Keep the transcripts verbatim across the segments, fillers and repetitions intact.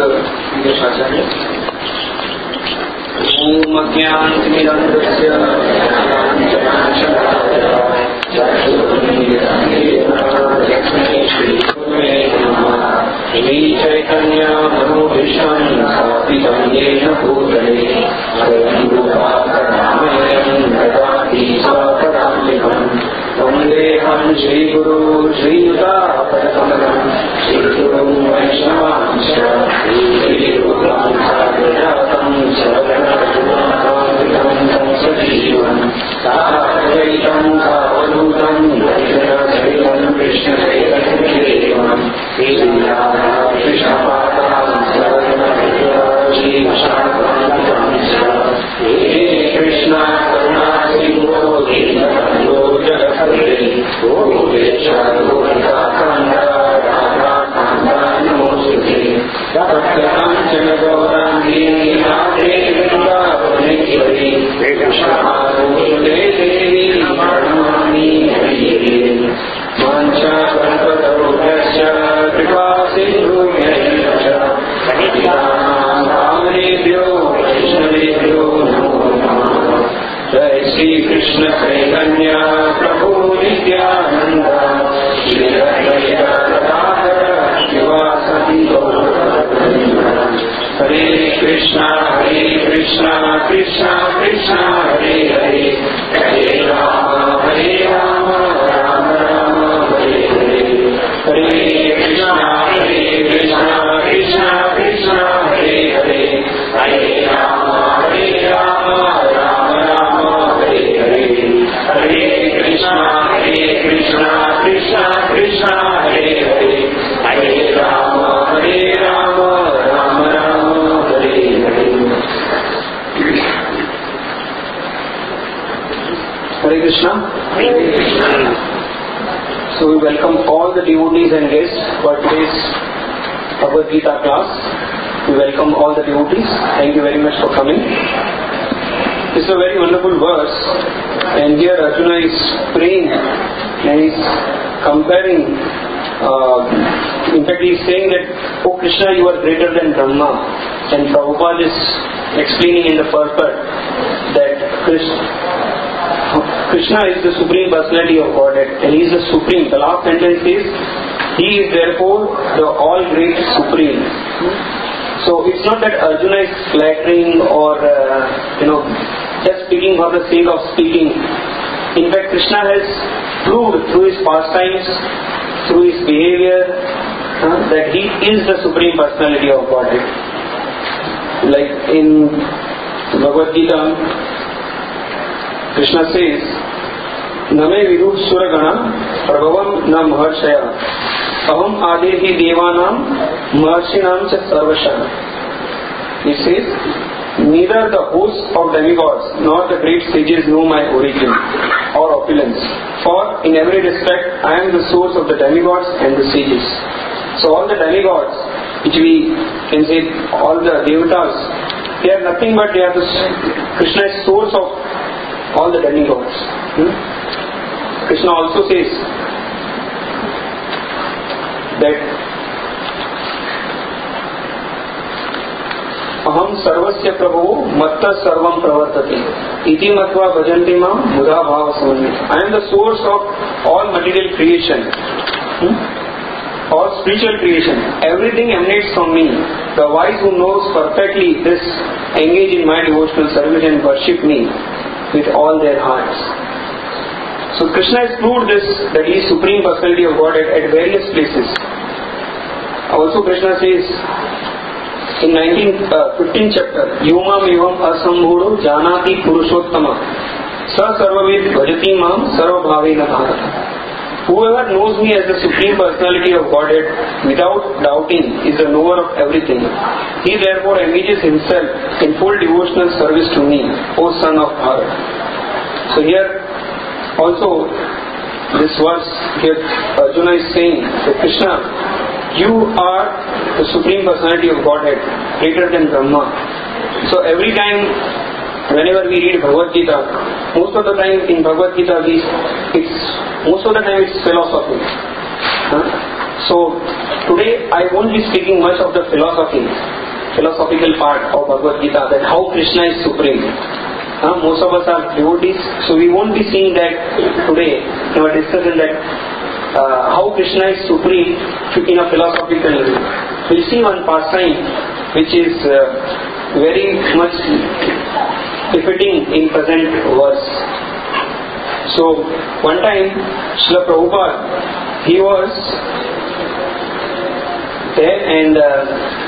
विदेशाचार्य। ओम अज्ञानतिमिरन्धस्य श्री चैतन्य मनोभिषं स्थापितं येन भूतले स्वयं रूपाकरामयं ददाति स्वपदान्तिकम् वन्देऽहं श्रीगुरो श्रीयुतापदकमलं श्रीगुरुं वैष्णवांश्च श्रीरूपां साधुजातं शरणं सजीवं साद्वैतं सावधूतं दर्शनसहितं कृष्णचैतन्यदेवं श्रीराधा कृष्णपादां श्रीशान्तिकांश्च हे कृष्ण करुणा सिन्धो दीनबन्धो जगत्पते गोपेश गोपिकान्त राधाकान्त नमोऽस्तुते भक्तकाञ्चन गौराङ्गी राधे वृन्दावनेश्वरी कृष्णानुसुते देवी प्रणमामि हरिये वाञ्छाकल्पतरुभ्यश्च कृपा सिन्धुभ्यश्च पतितानां वैष्णवेभ्यो नमो नमः। जय श्री कृष्ण चैतन्य प्रभु नित्यानंद श्री अद्वैत गदाधर शिवासादि गौरभक्तवृंद। हरे कृष्णा हरे कृष्णा कृष्णा कृष्णा हरे हरे हरे राम हरे राम राम राम हरे हरे। हरे कृष्णा हरे कृष्णा कृष्णा कृष्णा हरे हरे हरे राम हरे राम राम राम हरे हरे। हरे कृष्णा हरे कृष्णा कृष्णा कृष्णा हरे हरे हरे राम हरे Ram Ram Ram Hare Hare. Hare Krishna. Hare Krishna. So we welcome all the devotees and guests for today's Bhagavad Gita class. We welcome all the devotees. Thank you very much for coming. This is a very wonderful verse, and here Arjuna is praying and is comparing. Uh, in fact, he is saying that, "Oh Krishna, you are greater than Brahma." And Prabhupada is explaining in the purport that Krishna, Krishna is the Supreme Personality of Godhead, and He is the Supreme. The last sentence is, He is therefore the All Great Supreme. So it's not that Arjuna is flattering or uh, you know just speaking for the sake of speaking. In fact, Krishna has proved through His pastimes, through His behavior, uh, that He is the Supreme Personality of Godhead. Like in Bhagavad Gita, Krishna says, "Name viduh suragana prabhavam na maharshaya aham adehi devanam maharshinam cha sarvasha." He says, "Neither the host of demigods nor the great sages know my origin or opulence, for in every respect I am the source of the demigods and the sages." So all the demigods, which we can say all the devatas, they are nothing but they are the Krishna is source of all the demigods. Hmm? Krishna also says that aham sarvasya prabho matta sarvam pravartate iti matva bhajanti mam buddha bhava samannita. I am the source of all material creation, hmm? all spiritual creation. Everything emanates from me. The wise who knows perfectly this engage in my devotional service and worship me with all their hearts. So Krishna has proved this, that He is Supreme Personality of God at, at various places. Also Krishna says in nineteenth, uh, fifteenth chapter, "Yomam evam asambhudo janati purushottama sa sarvavid bhajati mam sarvabhavena bharata." Whoever knows me as the Supreme Personality of Godhead without doubting is the knower of everything. He therefore engages himself in full devotional service to me, O son of Bharat. So here also this verse here Arjuna is saying that Krishna, you are the Supreme Personality of Godhead, greater than Brahma. So every time whenever we read Bhagavad Gita, most of the time in Bhagavad Gita we, it's most of the time it's philosophy. Huh? So today I won't be speaking much of the philosophy, philosophical part of Bhagavad Gita, that how Krishna is supreme. Uh, most of us are devotees, so we won't be seeing that today in our discussion, that uh, how Krishna is supreme in a philosophical way. We'll see one pastime which is uh, very much befitting in present verse. So one time Srila Prabhupada, he was there, and uh,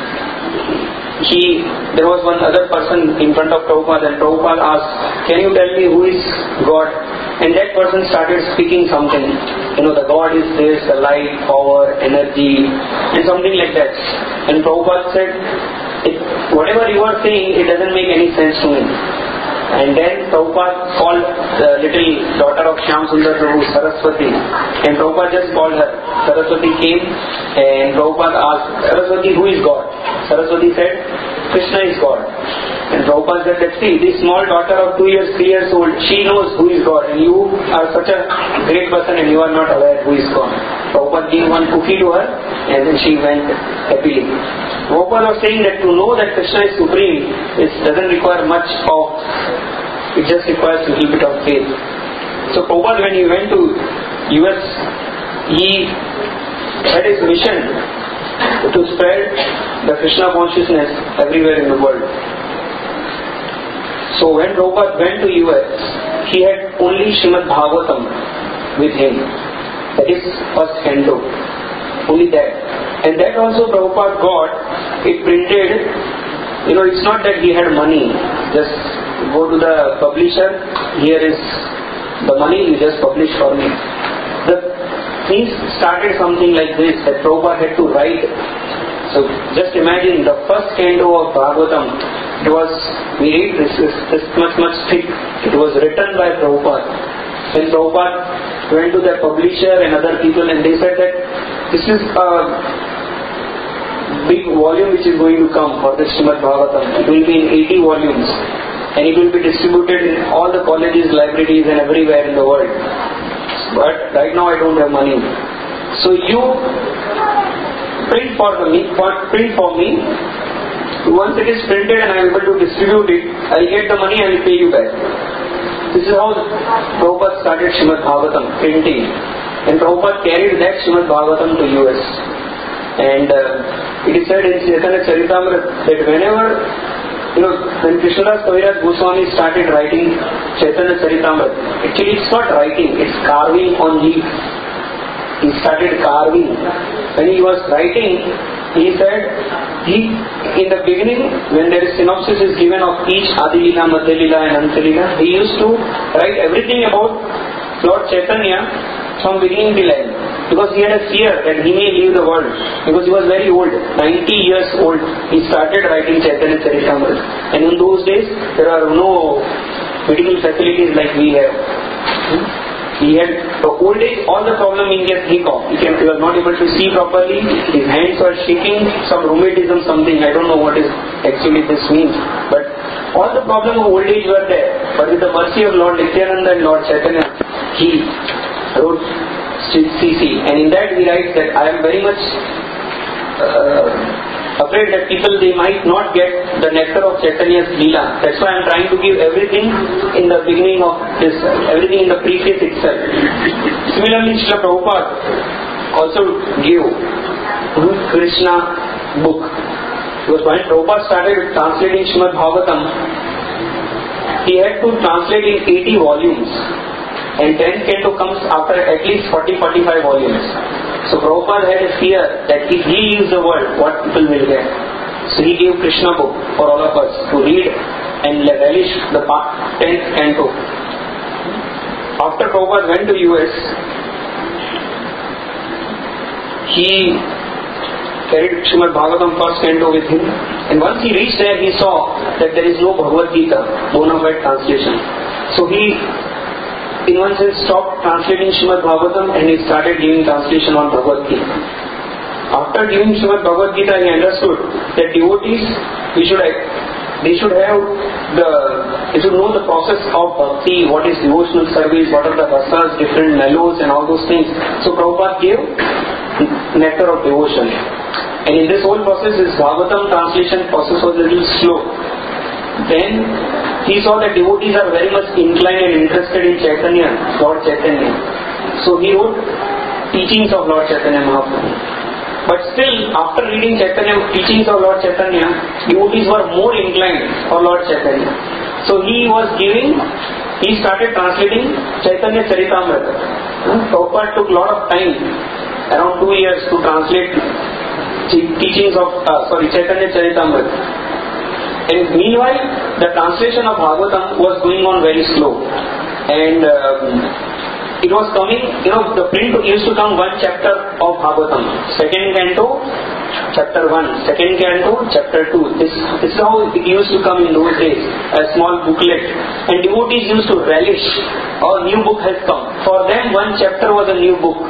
he there was one other person in front of Prabhupada, and Prabhupada asked, can you tell me who is God? And that person started speaking something, you know, the God is this, the light, power, energy, and something like that. And Prabhupada said, it, whatever you are saying, it doesn't make any sense to me. And then Prabhupada called the little daughter of Shyam Sundar Prabhu, Saraswati, and Prabhupada just called her. Saraswati came, and Prabhupada asked, Saraswati, who is God? Saraswati said, Krishna is God. And Prabhupada said that, see, this small daughter of two years, three years old, she knows who is God, and you are such a great person and you are not aware who is God. Prabhupada gave one cookie to her, and then she went happily. Prabhupada was saying that to know that Krishna is supreme, it doesn't require much of, it just requires a little bit of faith. So Prabhupada, when he went to U S, he had his mission to spread the Krishna consciousness everywhere in the world. So when Prabhupada went to U S, he had only Srimad Bhagavatam with him. That is first canto. Only that. And that also Prabhupada got it printed. You know, it's not that he had money. Just go to the publisher, here is the money, you just publish for me. The things started something like this, that Prabhupada had to write. So just imagine the first canto of Bhagavatam, it was, we read this, is this much much thick. It was written by Prabhupada. When Prabhupada went to the publisher and other people, and they said that this is a big volume which is going to come for the Srimad Bhagavatam. It will be in eighty volumes, and it will be distributed in all the colleges, libraries, and everywhere in the world. But right now I don't have money. So you print for me, print for me. Once it is printed and I am able to distribute it, I will get the money and I will pay you back. This is how Prabhupada started Srimad Bhagavatam, printing. And Prabhupada carried that Srimad Bhagavatam to U S. And uh, it is said in Chaitanya Charitamrita that whenever, you know, when Krishnadas Kaviraj Goswami started writing Chaitanya Charitamrita, actually it's not writing, it's carving on leaf. He started carving. When he was writing, he said, he, in the beginning, when there is synopsis is given of each Adi Lila, Madhya Lila and Anta Lila, he used to write everything about Lord Chaitanya from beginning till end. Because he had a fear that he may leave the world. Because he was very old, ninety years old, he started writing Chaitanya Charitamrita. And in those days, there are no medical facilities like we have. He had, the old age, all the problem he gets hiccup. He, can, he was not able to see properly, his hands were shaking, some rheumatism, something, I don't know what is actually this means. But all the problem of old age were there. But with the mercy of Lord Nityananda and Lord Chaitanya, he wrote C C. And in that he writes that I am very much uh, afraid that people, they might not get the nectar of Chaitanya's Leela. That's why I am trying to give everything in the beginning of this, everything in the preface itself. Similarly, Srila Prabhupada also gave Krishna book. Because when Prabhupada started translating Srimad Bhagavatam, he had to translate in eighty volumes. And tenth canto comes after at least forty to forty-five volumes. So Prabhupada had a fear that if he leaves the world, what people will get. So he gave Krishna book for all of us to read and relish the tenth canto. After Prabhupada went to U S, he carried Srimad Bhagavatam first canto with him. And once he reached there, he saw that there is no Bhagavad Gita, bona fide translation. So he, in one sense, stopped translating Srimad Bhagavatam and he started giving translation on Bhagavad Gita. After giving Srimad Bhagavad Gita, he understood that devotees, we should, they should have the, they should know the process of bhakti, what is devotional service, what are the rasas, different mellows and all those things. So Prabhupada gave nectar of devotion. And in this whole process, this Bhagavatam translation process was a little slow. Then he saw that devotees are very much inclined and interested in Chaitanya, Lord Chaitanya. So he wrote teachings of Lord Chaitanya Mahaprabhu. But still, after reading Chaitanya, teachings of Lord Chaitanya, devotees were more inclined for Lord Chaitanya. So he was giving, he started translating Chaitanya Charitamrita. Hmm? Prabhupada took a lot of time, around two years, to translate teachings of, uh, sorry, Chaitanya Charitamrita. And meanwhile, the translation of Bhagavatam was going on very slow. And um, it was coming, you know, the print used to come one chapter of Bhagavatam. Second canto, chapter one. Second canto, chapter two. This, this is how it used to come in those days. A small booklet. And devotees used to relish. Oh, new book has come. For them, one chapter was a new book.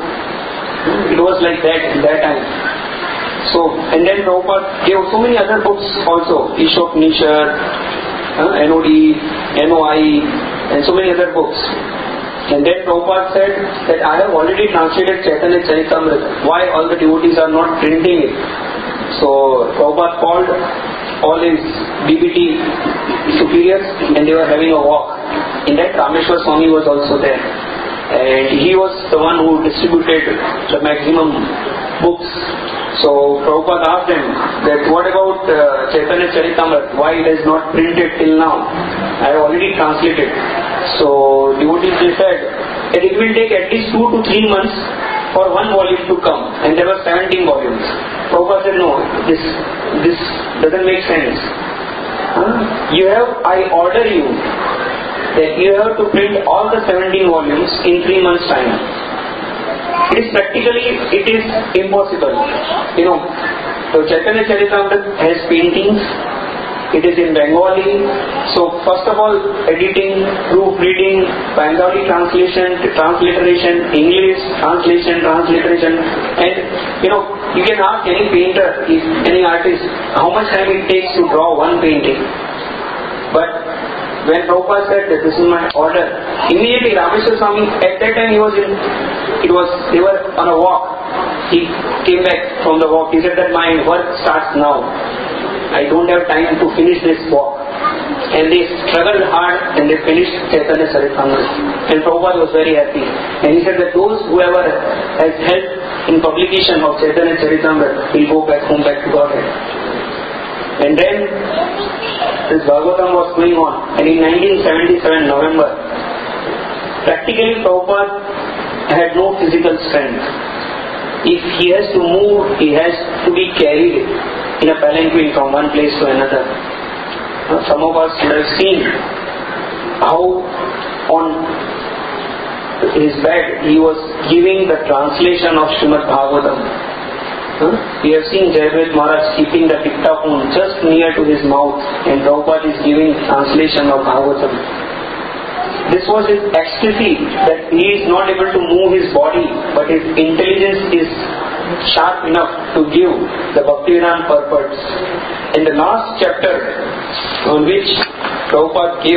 It was like that in that time. So, and then Prabhupada gave so many other books also. Ishok Nishad, uh, N O D, N O I, and so many other books. And then Prabhupada said that I have already translated Chaitanya Charitamrita. Why all the devotees are not printing it? So Prabhupada called all his B B T superiors and they were having a walk. In that Rameshwar Swami was also there. And he was the one who distributed the maximum books. So Prabhupada asked them that what about uh, Chaitanya Charitamrita? Why it is not printed till now? I have already translated. So devotees they said that it will take at least two to three months for one volume to come, and there were seventeen volumes. Prabhupada said no, this this doesn't make sense. Huh? You have, I order you that you have to print all the seventeen volumes in three months' time. It is practically, it is impossible. You know, so Chaitanya Charitamrita has paintings. It is in Bengali. So first of all, editing, proofreading, Bengali translation, transliteration, English translation, transliteration, and you know, you can ask any painter, any artist, how much time it takes to draw one painting. But when Prabhupada said that this is my order, immediately Rameshwar Swami, at that time he was in, it was, they were on a walk. He came back from the walk. He said that my work starts now. I don't have time to finish this walk. And they struggled hard and they finished Chaitanya Charitamrita. And Prabhupada was very happy. And he said that those whoever has helped in publication of Chaitanya Charitamrita will go back home, back to Godhead. And then this Bhagavatam was going on. And in nineteen seventy-seven, November, practically Prabhupada had no physical strength. If he has to move, he has to be carried in a palanquin from one place to another. Some of us would have seen how on his bed he was giving the translation of Srimad Bhagavatam. Huh? We have seen Jayabret Maharaj keeping the dictaphone just near to his mouth, and Prabhupada is giving translation of Bhagavatam. This was his ecstasy that he is not able to move his body, but his intelligence is sharp enough to give the Bhaktivedanta purports. In the last chapter on which Prabhupada gave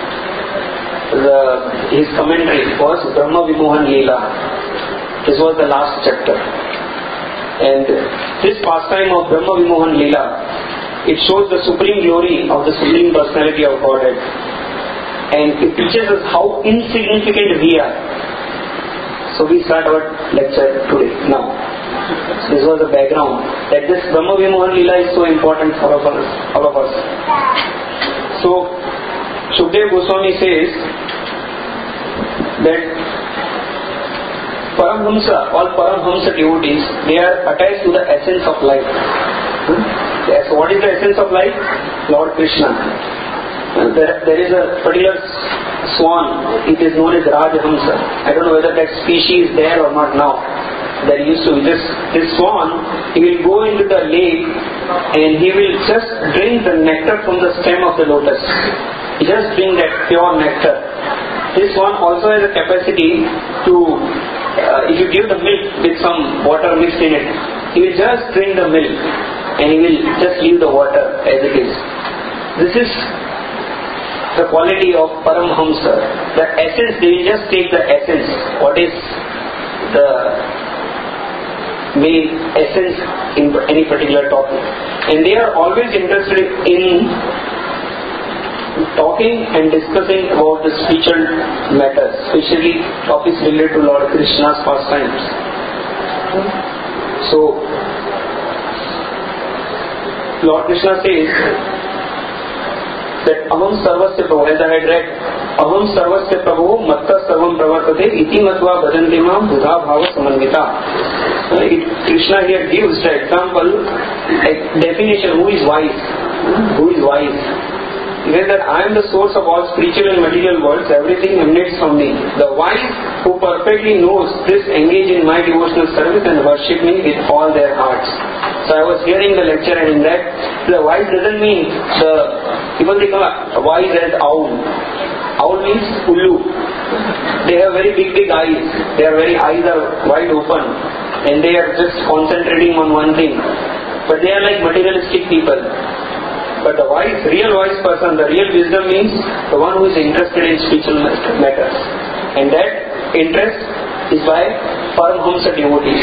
the, his commentary was Brahma Vimohan Leela. This was the last chapter. And this pastime of Brahma Vimohan Leela, it shows the supreme glory of the Supreme Personality of Godhead. And it teaches us how insignificant we are. So we start our lecture today, now. This was the background that this Brahma Vimohan Leela is so important for all of us. All of us. So Shukdev Goswami says that Paramhamsa, all Paramhamsa devotees, they are attached to the essence of life. Hmm? Yes, what is the essence of life? Lord Krishna. There, there is a particular swan, it is known as Rajhamsa. I don't know whether that species is there or not now. There used to be this, this swan, he will go into the lake and he will just drink the nectar from the stem of the lotus. He just drink that pure nectar. This swan also has a capacity to, uh, if you give the milk with some water mixed in it, he will just drink the milk and he will just leave the water as it is. This is the quality of Paramhamsa. The essence, they will just take the essence. What is the main essence in any particular topic. And they are always interested in talking and discussing about the spiritual matters, especially topics related to Lord Krishna's pastimes. So, Lord Krishna says that Aham Sarvasya Prabhu, as I had read, Aham Sarvasya Prabhu Matta Sarvam Pravartate Iti Matva Bhajanti Mam Buddha Bhava Samangita. Krishna here gives the example, a definition, who is wise, who is wise. Even that I am the source of all spiritual and material worlds, everything emanates from me. The wise who perfectly knows this engage in my devotional service and worship me with all their hearts. So I was hearing the lecture, and in that, the wise doesn't mean the, people think of wise as owl. Owl means ullu. They have very big big eyes. Their very eyes are wide open and they are just concentrating on one thing. But they are like materialistic people. But the wise, real wise person, the real wisdom means the one who is interested in spiritual matters. And that interest is by Paramhamsa devotees.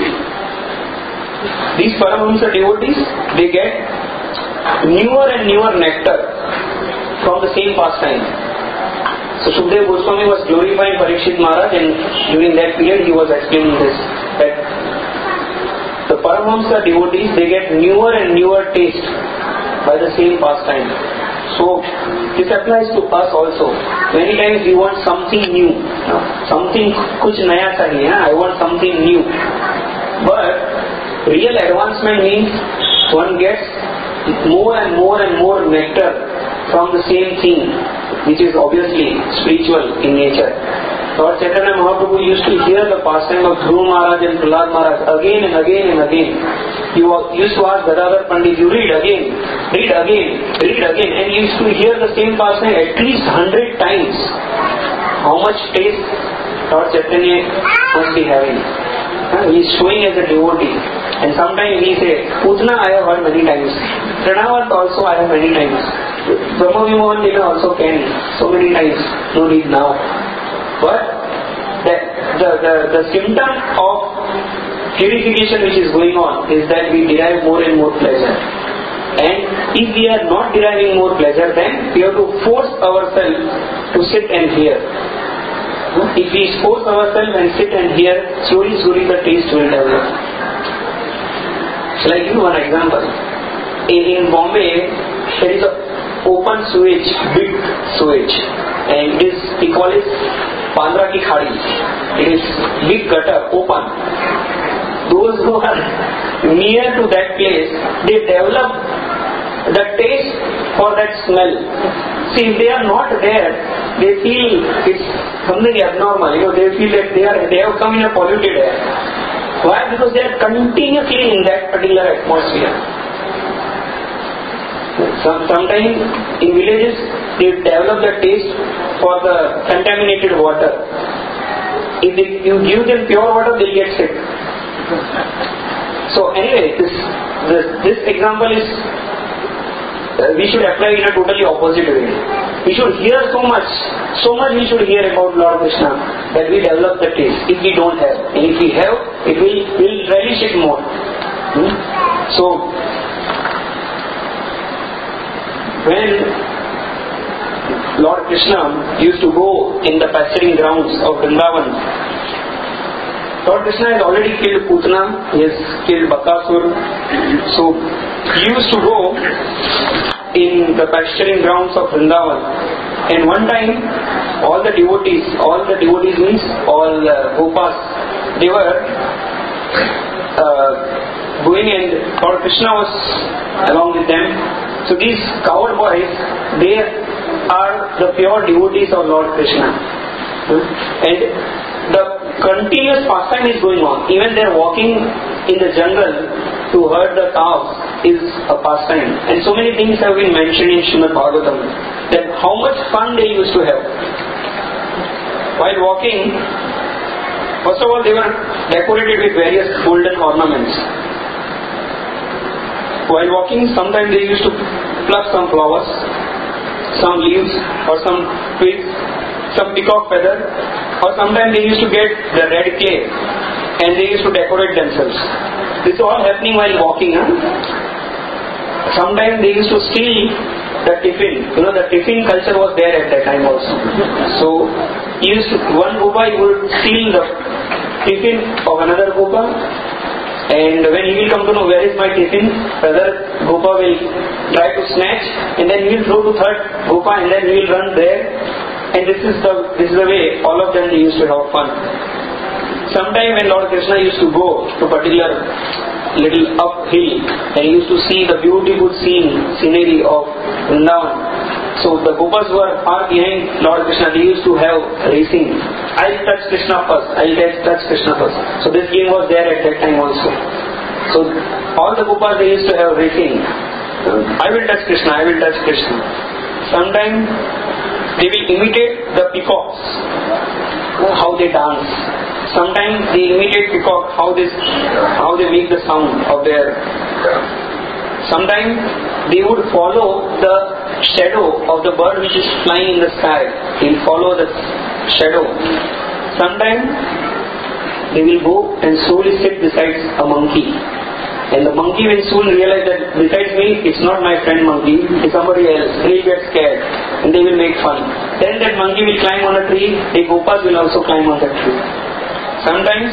These Paramhamsa devotees, they get newer and newer nectar from the same pastime. So Shukdev Goswami was glorifying Parikshit Maharaj, and during that period he was explaining this, that the Paramhamsa devotees, they get newer and newer taste by the same pastime. So this applies to us also. Many times we want something new, something kuch naya chahiye, I want something new. But real advancement means one gets more and more and more nectar from the same thing, which is obviously spiritual in nature. Lord Chaitanya Mahaprabhu used to hear the pastime of Dhruva Maharaj and Prahlad Maharaj again and again and again. You used to ask Gadadhar Pandit, you read again, read again, read again, and you used to hear the same pastime at least hundred times. How much taste Lord Chaitanya must be having? He is showing as a devotee. And sometimes we say, Putna I have heard many times. Pranavat also I have many times. Brahma Vimohan Lila also can so many times. No need now. But the, the, the, the symptom of purification which is going on is that we derive more and more pleasure. And if we are not deriving more pleasure, then we have to force ourselves to sit and hear. If we force ourselves and sit and hear, slowly, slowly the taste will develop. Shall I give you one example? In, in Bombay, there is a open sewage, big sewage, and it is, we call it Bandra Ki Khadi. It is big gutter, open. Those who are near to that place, they develop the taste for that smell. See, if they are not there, they feel it's something abnormal. You know, they feel that they are they have come in a polluted air. Why? Because they are continuously in that particular atmosphere. Some, sometimes in villages they develop the taste for the contaminated water. If they, you give them pure water, they'll get sick. So anyway, this this, this example is uh, we should apply in a totally opposite way. We should hear so much, so much we should hear about Lord Krishna that we develop the taste. If we don't have, and if we have, it will will relish it more. Hmm? So when Lord Krishna used to go in the pasturing grounds of Vrindavan, Lord Krishna has already killed Putna, he has killed Bakasur. So he used to go in the pasturing grounds of Vrindavan. And one time, all the devotees, all the devotees means all uh, Gopas, they were uh, going, and Lord Krishna was along with them. So these cowherd boys, they are the pure devotees of Lord Krishna. And the continuous pastime is going on. Even they are walking in the jungle to herd the cows is a pastime. And so many things have been mentioned in Srimad Bhagavatam, that how much fun they used to have. While walking, first of all they were decorated with various golden ornaments. While walking, sometimes they used to pluck some flowers, some leaves or some twigs, some peacock feather, or sometimes they used to get the red clay and they used to decorate themselves. This is all happening while walking. Huh? Sometimes they used to steal the tiffin. You know, the tiffin culture was there at that time also. So, he used to, one Gopa would steal the tiffin of another Gopa, and when he will come to know where is my tiffin, the other Gopa will try to snatch, and then he will throw to third Gopa, and then he will run there. And this is the this is the way all of them they used to have fun. Sometime when Lord Krishna used to go to a particular little uphill, and he used to see the beautiful scene, scenery of Vrindavan. So the Gopas who are far behind Lord Krishna, they used to have racing. I'll touch Krishna first, I'll touch Krishna first. So this game was there at that time also. So all the Gopas they used to have racing. I will touch Krishna, I will touch Krishna. Sometimes they will imitate the peacocks, how they dance. Sometimes they imitate peacock, how this, how they make the sound of their. Sometimes they would follow the shadow of the bird which is flying in the sky. They will follow the shadow. Sometimes they will go and slowly sit beside a monkey. And the monkey will soon realize that besides me, it's not my friend monkey, it's somebody else. They will get scared and they will make fun. Then that monkey will climb on a tree, the Gopas will also climb on that tree. Sometimes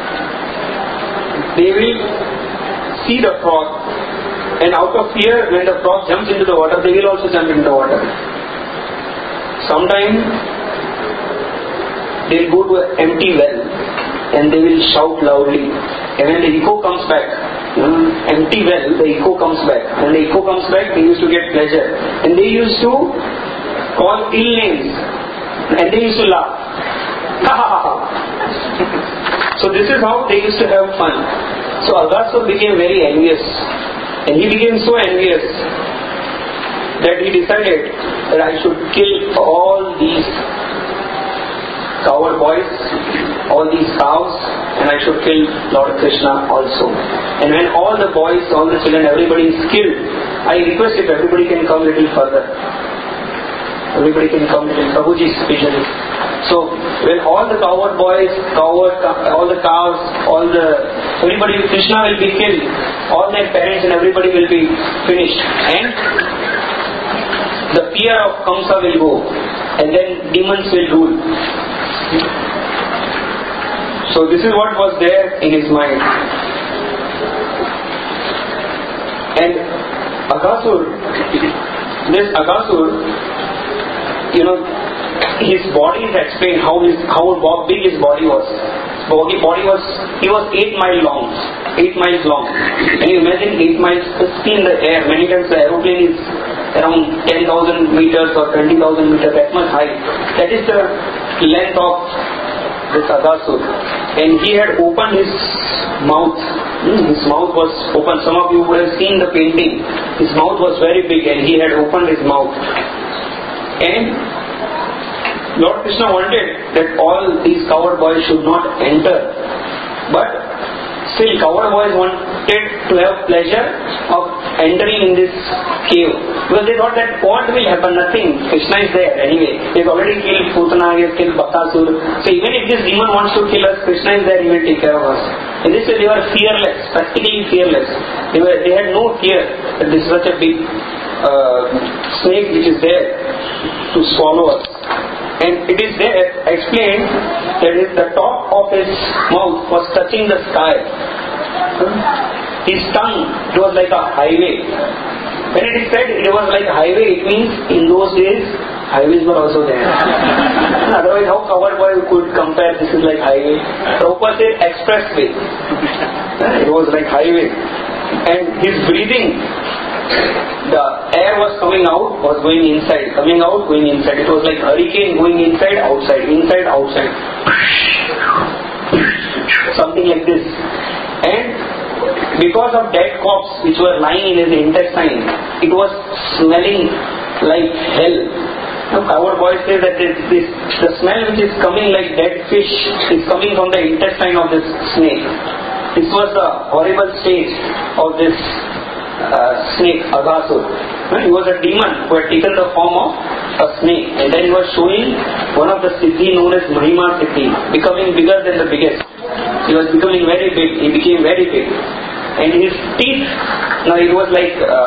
they will see the frog, and out of fear, when the frog jumps into the water, they will also jump into the water. Sometimes they will go to an empty well and they will shout loudly. And when the echo comes back, um, empty well, the echo comes back. When the echo comes back, they used to get pleasure. And they used to call ill names. And they used to laugh. Ha ha ha. So this is how they used to have fun. So Aghasur became very envious. And he became so envious that he decided that I should kill all these coward boys, all these cows, and I should kill Lord Krishna also. And when all the boys, all the children, everybody is killed, I request if everybody can come a little further. Everybody can come a little, Prabhuji especially. So when all the coward boys, coward, all the cows, all the, everybody, Krishna will be killed, all their parents and everybody will be finished. And the fear of Kamsa will go, and then demons will rule. So this is what was there in his mind. And Aghasur, this Aghasur, you know, his body is explained how his how big his body was. His body, body was he was eight miles long, eight miles long. Can you imagine eight miles in the air? Many times the aeroplane is around ten thousand meters or twenty thousand meters, that much high. That is the length of this Aghasur. And he had opened his mouth. His mouth was open. Some of you would have seen the painting. His mouth was very big and he had opened his mouth. And Lord Krishna wanted that all these coward boys should not enter. But still coward boys wanted to have pleasure of entering in this cave. Because they thought that what will happen? Nothing. Krishna is there anyway. They've already killed Putana, he has killed Bakasur. So even if this demon wants to kill us, Krishna is there, he will take care of us. In this way they were fearless, practically fearless. They, were, they had no fear that this is such a big uh, snake which is there to swallow us. And it is there explained that the top of his mouth was touching the sky. His tongue, it was like a highway. When it is said it was like a highway, it means in those days highways were also there. Otherwise how coward boy could compare this is like highway? Prabhupada said expressway. It was like highway. And his breathing, the air was coming out, was going inside, coming out, going inside. It was like hurricane going inside, outside, inside, outside. Something like this. And because of dead corpses which were lying in his intestine, it was smelling like hell. Now coward boys say that this, this, the smell which is coming like dead fish is coming from the intestine of this snake. This was the horrible stage of this Uh, snake, Aghasur. He was a demon who had taken the form of a snake, and then he was showing one of the siddhi known as Mahima Siddhi, becoming bigger than the biggest. He was becoming very big. He became very big. And his teeth, now it was like uh,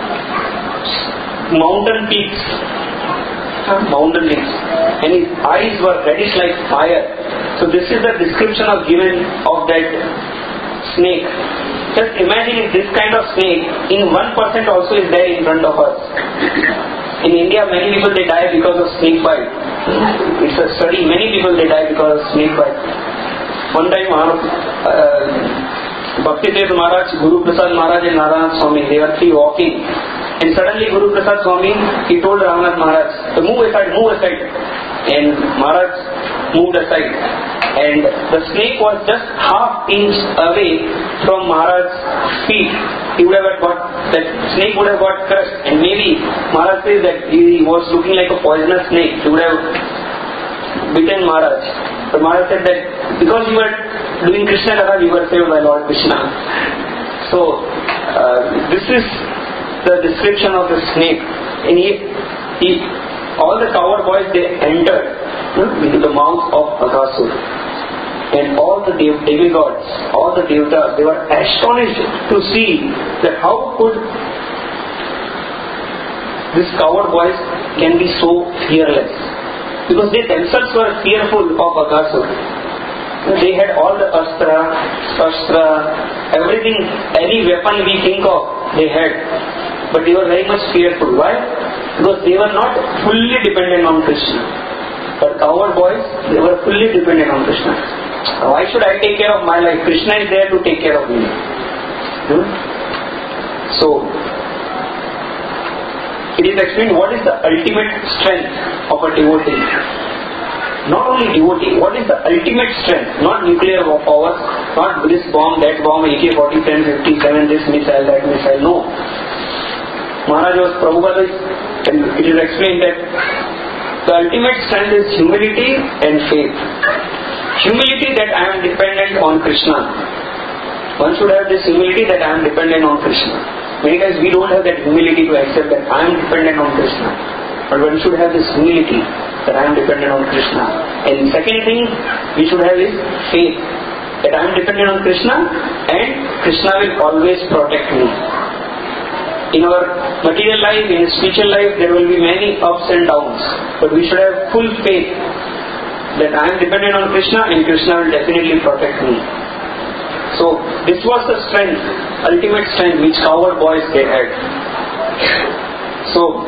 mountain peaks. Mountain peaks. And his eyes were reddish like fire. So this is the description of given of that snake. Just imagine if this kind of snake in one percent also is there in front of us. In India, many people they die because of snake bite. It's a study. Many people they die because of snake bite. One time, uh, Bhaktivedanta Maharaj, Guru Prasad Maharaj and Narayana Swami, they were three walking. And suddenly Guru Prasad Swami, he told Ramanath Maharaj to move aside, move aside. And Maharaj moved aside. And the snake was just half inch away from Maharaj's feet. He would have got, that snake would have got crushed. And maybe Maharaj says that he was looking like a poisonous snake. He would have bitten Maharaj. But Maharaj said that because you were doing Krishna Katha, you were saved by Lord Krishna. So, uh, this is the description of the snake. And he, he, all the coward boys, they entered hmm, into the mouth of Aghasur. And all the dev- demigods, all the devatas, they were astonished to see that how could these coward boys can be so fearless. Because they themselves were fearful of Aghasur. They had all the astra, shastra, everything, any weapon we think of, they had. But they were very much fearful. Why? Because they were not fully dependent on Krishna. But coward boys, they were fully dependent on Krishna. Why should I take care of my life? Krishna is there to take care of me. Hmm? So, it is explained what is the ultimate strength of a devotee. Not only devotee, what is the ultimate strength? Not nuclear powers, not this bomb, that bomb, A K forty-seven, fifty-seven, this missile, that missile. No. Maharaj was Prabhupada, and it is explained that the ultimate strength is humility and faith. Humility that I am dependent on Krishna. One should have this humility that I am dependent on Krishna. Many times we don't have that humility to accept that I am dependent on Krishna. But one should have this humility that I am dependent on Krishna. And second thing we should have is faith. That I am dependent on Krishna and Krishna will always protect me. In our material life, in spiritual life, there will be many ups and downs. But we should have full faith that I am dependent on Krishna and Krishna will definitely protect me. So, this was the strength, ultimate strength which coward boys they had. So,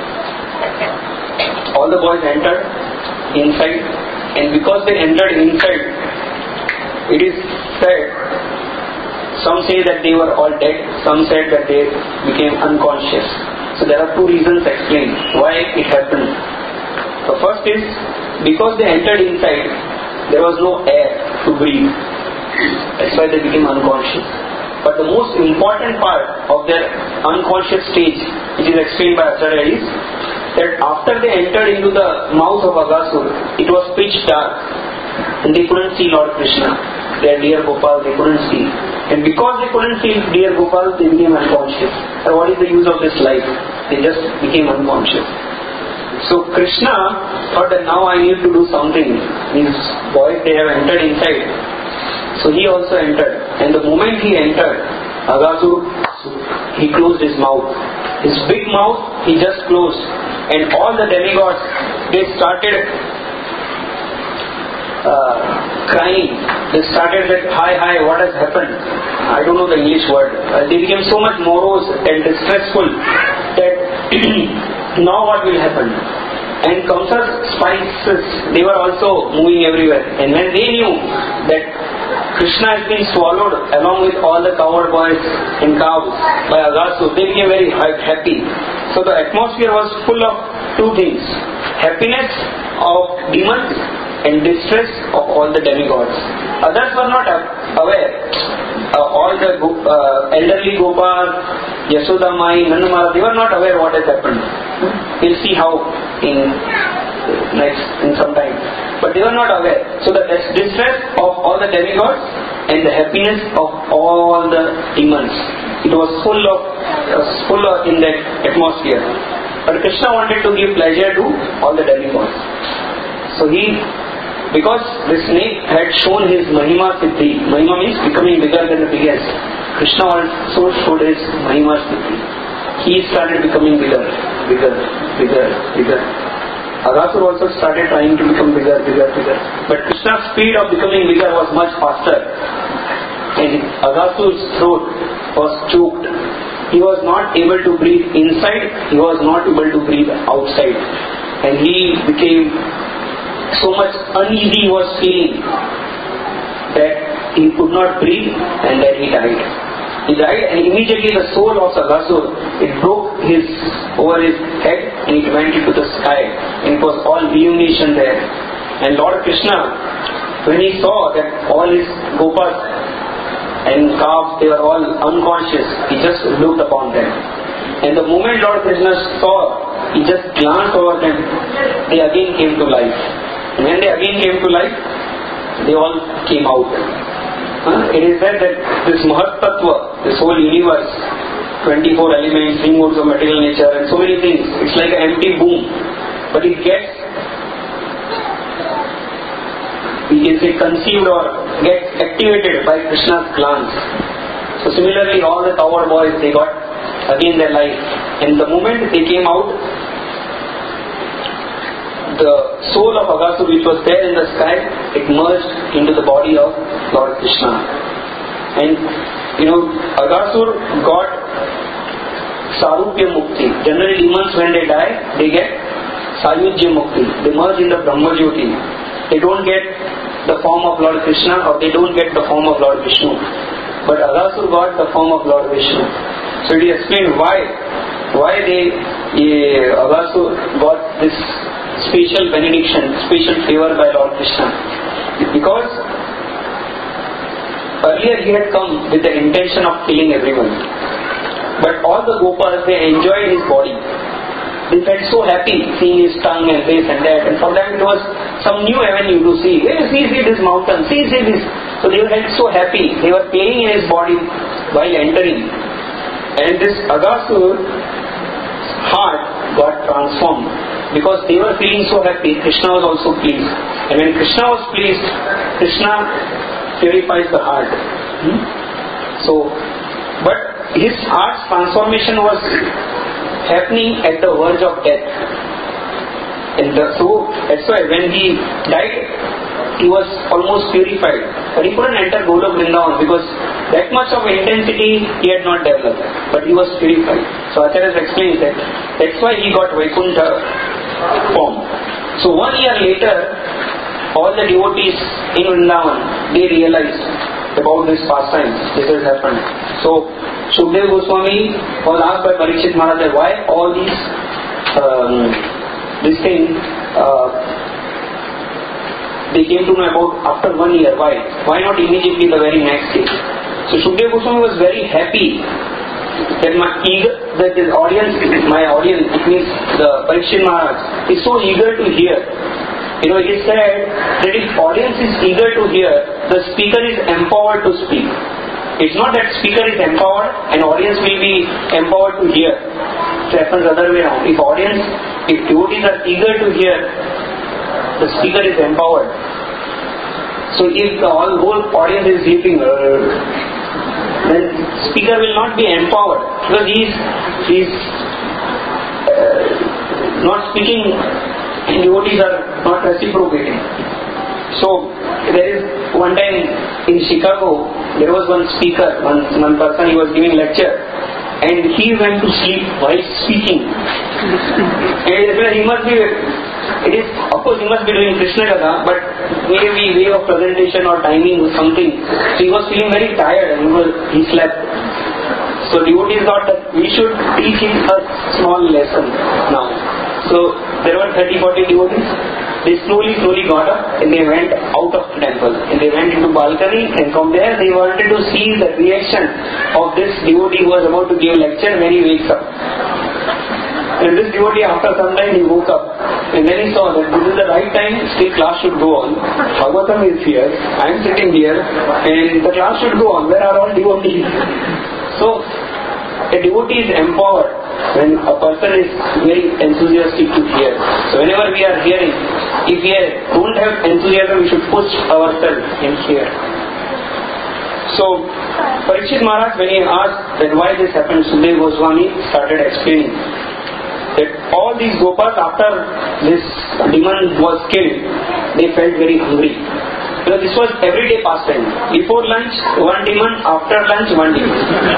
all the boys entered inside, and because they entered inside, it is said, some say that they were all dead, some said that they became unconscious. So there are two reasons explained why it happened. The first is, because they entered inside, there was no air to breathe. That's why they became unconscious. But the most important part of their unconscious stage, which is explained by Acharya, is that after they entered into the mouth of Aghasur, it was pitch dark and they couldn't see Lord Krishna. Their dear Gopal, they couldn't see. And because they couldn't see dear Gopal, they became unconscious. And what is the use of this life? They just became unconscious. So Krishna thought that now I need to do something. These boys, they have entered inside. So he also entered. And the moment he entered, Aghasur, he closed his mouth. His big mouth, he just closed. And all the demigods, they started uh, crying. They started that, hi, hi, what has happened? I don't know the English word. Uh, they became so much morose and distressful that now what will happen? And Kamsa's spices, they were also moving everywhere. And when they knew that Krishna has been swallowed along with all the coward boys and cows by Aghasur, they became very happy. So the atmosphere was full of two things: happiness of demons and distress of all the demigods. Others were not aware. Uh, all the uh, elderly Gopal, Yashoda Mai, Nandamara, they were not aware what has happened. We'll see how in next in some time. But they were not aware. So the distress of all the demigods and the happiness of all the demons, it was full of uh, full of in that atmosphere. But Krishna wanted to give pleasure to all the demigods. So he because the snake had shown his Mahima Siddhi. Mahima means becoming bigger than the biggest. Krishna also showed his Mahima Siddhi. He started becoming bigger, bigger, bigger, bigger. Aghasur also started trying to become bigger, bigger, bigger. But Krishna's speed of becoming bigger was much faster. And Aghasur's throat was choked. He was not able to breathe inside, he was not able to breathe outside. And he became so much uneasy he was feeling that he could not breathe, and then he died. He died, and immediately the soul of Aghasur, it broke his over his head and it went into the sky, and it was all illumination there. And Lord Krishna, when he saw that all his gopas and calves, they were all unconscious, he just looked upon them. And the moment Lord Krishna saw, he just glanced over them, they again came to life. And when they again came to life, they all came out. Huh? It is said that this Mahat Tattva, this whole universe, twenty-four elements, three modes of material nature and so many things, it's like an empty boom. But it gets, we can say, conceived or gets activated by Krishna's glance. So similarly, all the tower boys, they got again their life. And the moment they came out, the soul of Aghasur, which was there in the sky, it merged into the body of Lord Krishna. And you know, Aghasur got Sarupya Mukti. Generally demons, when they die, they get Sayujya Mukti. They merge in the Brahma Jyoti. They don't get the form of Lord Krishna, or they don't get the form of Lord Vishnu. But Aghasur got the form of Lord Vishnu. So it is explained why why they uh, Aghasur got this special benediction, special favor by Lord Krishna. Because earlier he had come with the intention of killing everyone. But all the gopas, they enjoyed his body. They felt so happy seeing his tongue and this and that. And for them it was some new avenue to see. Hey, see, see this mountain, see, see this. So they were so happy. They were playing in his body while entering. And this Aghasur heart got transformed. Because they were feeling so happy, Krishna was also pleased. And when Krishna was pleased, Krishna purifies the heart. Hmm? So, but his heart's transformation was happening at the verge of death. And the, so, that's why when he died, he was almost purified. But he couldn't enter Golok Vrindavan because that much of intensity he had not developed. But he was purified. So Acharya explains that. That's why he got Vaikuntha form. So one year later, all the devotees in Vrindavan, they realized about this pastime. This has happened. So Shukdev Goswami was asked by Parikshit Maharaj why all these um, this thing uh, they came to know about after one year. Why? Why not immediately the very next day? So Shukdev Goswami was very happy that my eager, that the audience, my audience, it means the Parikshit Maharaj, is so eager to hear. You know, it is said that if audience is eager to hear, the speaker is empowered to speak. It's not that speaker is empowered and audience will be empowered to hear. It happens the other way around. If audience, if devotees are eager to hear, the speaker is empowered. So if the whole audience is sleeping, then speaker will not be empowered because he is he is uh, not speaking and devotees are not reciprocating. So there is one time in Chicago, there was one speaker, one, one person, he was giving lecture and he went to sleep while speaking. And he must be, it is, of course he must be doing Krishna Katha, but maybe way of presentation or timing or something. So he was feeling very tired and he, was, he slept. So devotees thought that we should teach him a small lesson now. So there were thirty forty devotees. They slowly, slowly got up and they went out of the temple. And they went into balcony and from there they wanted to see the reaction of this devotee who was about to give lecture when he wakes up. And this devotee after some time he woke up and then he saw that this is the right time, still class should go on. Bhagavatam is here, I am sitting here and the class should go on. Where are all devotees? So a devotee is empowered when a person is very enthusiastic to hear. So whenever we are hearing, If we don't have enthusiasm, we should push ourselves in fear. So, Parikshit Maharaj, when he asked that why this happened, Sukadeva Goswami started explaining that all these gopas, after this demon was killed, they felt very hungry. You know, this was everyday pastime. Before lunch, one demon. After lunch, one demon.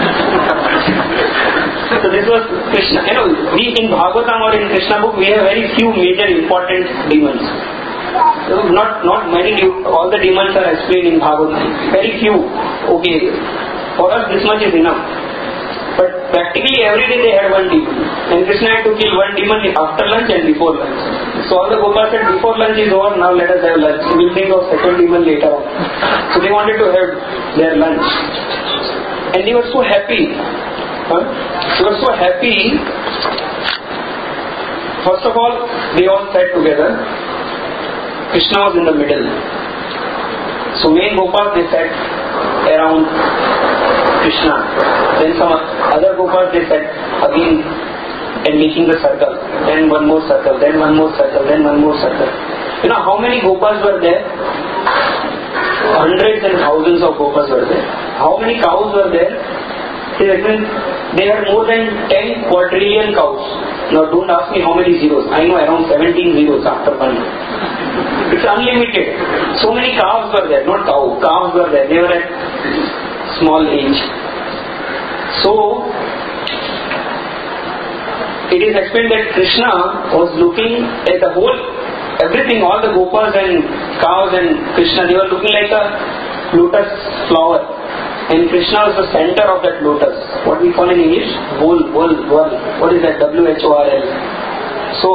So this was Krishna. You know, we in Bhagavatam or in Krishna book, we have very few major important demons. Not not many, all the demons are explained in Bhagavatam. Very few. Okay, for us this much is enough. But practically every day they had one demon. And Krishna had to kill one demon after lunch and before lunch. So all the Gopas said, before lunch is over, now let us have lunch. We'll think of second demon later on. So they wanted to have their lunch. And they were so happy. Huh? They were so happy. First of all, they all sat together. Krishna was in the middle. So main Gopas, they sat around Krishna. Then some other Gopas, they sat again and making the circle. Then one more circle, then one more circle, then one more circle. You know how many Gopas were there? Hundreds and thousands of Gopas were there. How many cows were there? They had more than ten quadrillion cows. Now don't ask me how many zeros. I know around seventeen zeros after one. It's unlimited. So many calves were there, not cow. Calves were there. They were at small age. So it is explained that Krishna was looking at the whole, everything, all the Gopas and cows and Krishna, they were looking like a lotus flower. And Krishna was the center of that lotus. What we call in English? Bowl, bowl, bowl. What is that? W H O R L. So,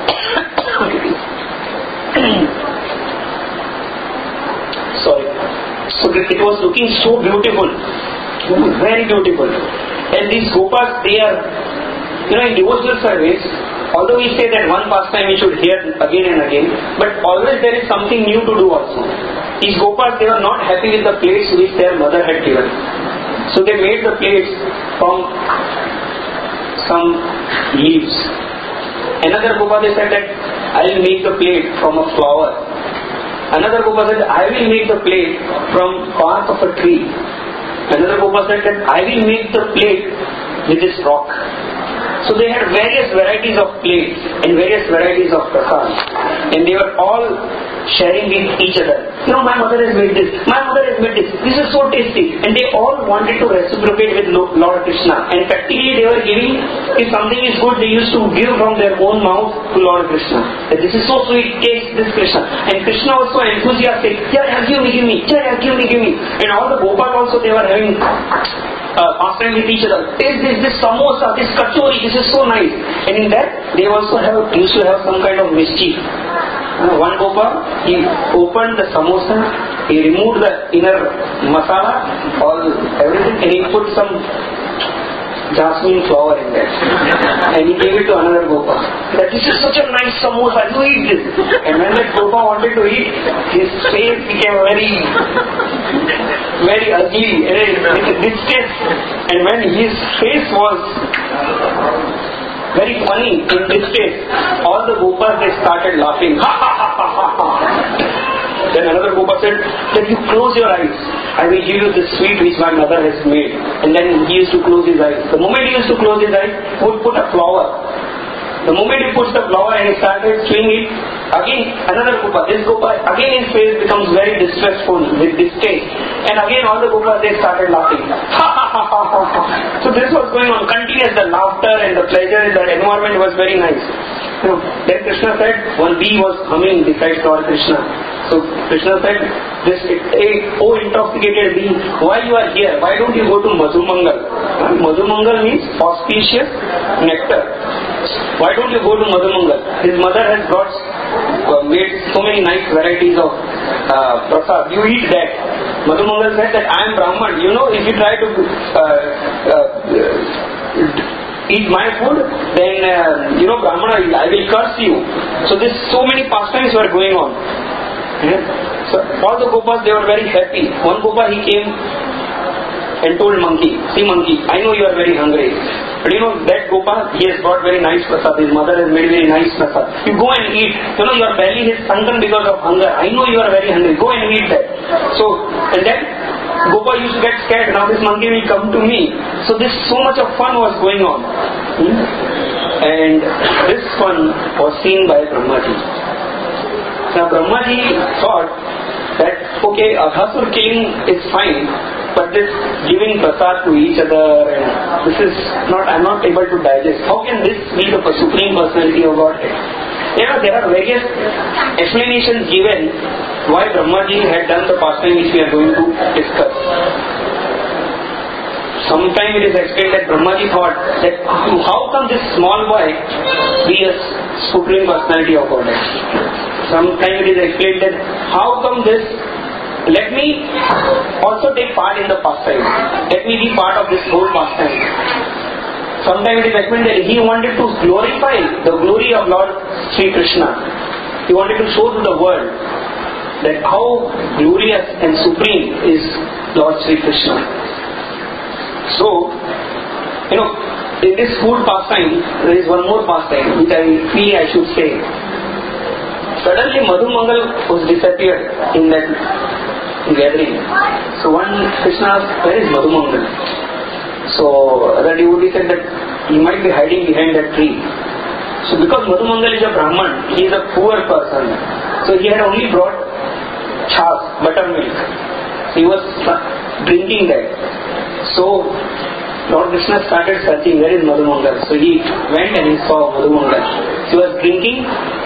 sorry. So it was looking so beautiful. Very beautiful. And these Gopas, they are, you know, in devotional service, although we say that one pastime we should hear again and again, but always there is something new to do also. These Gopas, they were not happy with the plates which their mother had given. So they made the plates from some leaves. Another Gopa, they said that I will make the plate from a flower. Another Gopa said I will make the plate from bark of a tree. Another Gopa said that I will make the plate with this rock. So they had various varieties of plates and various varieties of prasad. And they were all sharing with each other. You know, my mother has made this, my mother has made this, this is so tasty. And they all wanted to reciprocate with Lord Krishna. And practically they were giving, if something is good, they used to give from their own mouth to Lord Krishna. That this is so sweet, taste this Krishna. And Krishna was so enthusiastic, yeah, yeah, give me, give me, yeah, yeah, give me, give me. And all the Gopal also, they were having Uh, pastime with each other. Taste this, this samosa, this kachori, this is so nice. And in that, they also have used to have some kind of mischief. Uh, one Gopa, he opened the samosa, he removed the inner masala, all everything, and he put some jasmine flower in that. And he gave it to another Gopa. That this is such a nice samosa, you eat this. And when that Gopa wanted to eat, his face became very, very ugly, very distant. And when his face was very funny in distress, all the Gopas, they started laughing. Ha ha ha ha ha ha. Then another Gopa said that you close your eyes, I will give you this sweet which my mother has made. And then he used to close his eyes. The moment he used to close his eyes, he would put a flower. The moment he puts the flower and he started chewing it, again another Gopa, this Gopa, again his face becomes very distressful with distaste. And again all the Gopas, they started laughing. Ha ha ha ha ha. So this was going on continuous, the laughter and the pleasure and the environment was very nice. You know, then Krishna said, one bee was humming beside Lord Krishna. So Krishna said, this, hey, oh intoxicated bee, why you are here? Why don't you go to Madhumangal? Huh? Madhumangal means auspicious nectar. Why don't you go to Madhumangal? His mother has brought, uh, made so many nice varieties of uh, prasad. You eat that. Madhumangal said that I am Brahman. You know, if you try to uh, uh, eat my food, then uh, you know, Brahmana, I will curse you. So this, so many pastimes were going on. Yeah. So all the Gopas, they were very happy. One Gopa, he came and told monkey, see monkey, I know you are very hungry. But you know, that Gopal, he has got very nice prasad. His mother has made very nice prasad. You go and eat. You know, your belly is sunken because of hunger. I know you are very hungry. Go and eat that. So, and then Gopal used to get scared. Now this monkey will come to me. So this, so much of fun was going on. Hmm? And this fun was seen by Brahmaji. Now Brahmaji thought that, okay, Aghasur killing is fine, but this giving prasad to each other, and this is not, I am not able to digest. How can this be the Supreme Personality of Godhead? You know, there are various explanations given why Brahmaji had done the pastime which we are going to discuss. Sometimes it is explained that Brahmaji thought that how come this small boy be a Supreme Personality of Godhead? Sometimes it is explained that how come this, let me also take part in the pastime. Let me be part of this whole pastime. Sometimes it is explained that he wanted to glorify the glory of Lord Sri Krishna. He wanted to show to the world that how glorious and supreme is Lord Sri Krishna. So, you know, in this food pastime, there is one more pastime which I feel I should say. Suddenly Madhu Mangal was disappeared in that gathering. So one Krishna asked, where is Madhu Mangal? So the devotee said that he might be hiding behind that tree. So because Madhu Mangal is a Brahman, he is a poor person. So he had only brought chas, buttermilk. So he was drinking that. So Lord Krishna started searching, where is Madhu Mangal? So he went and he saw Madhu Mangal. He was drinking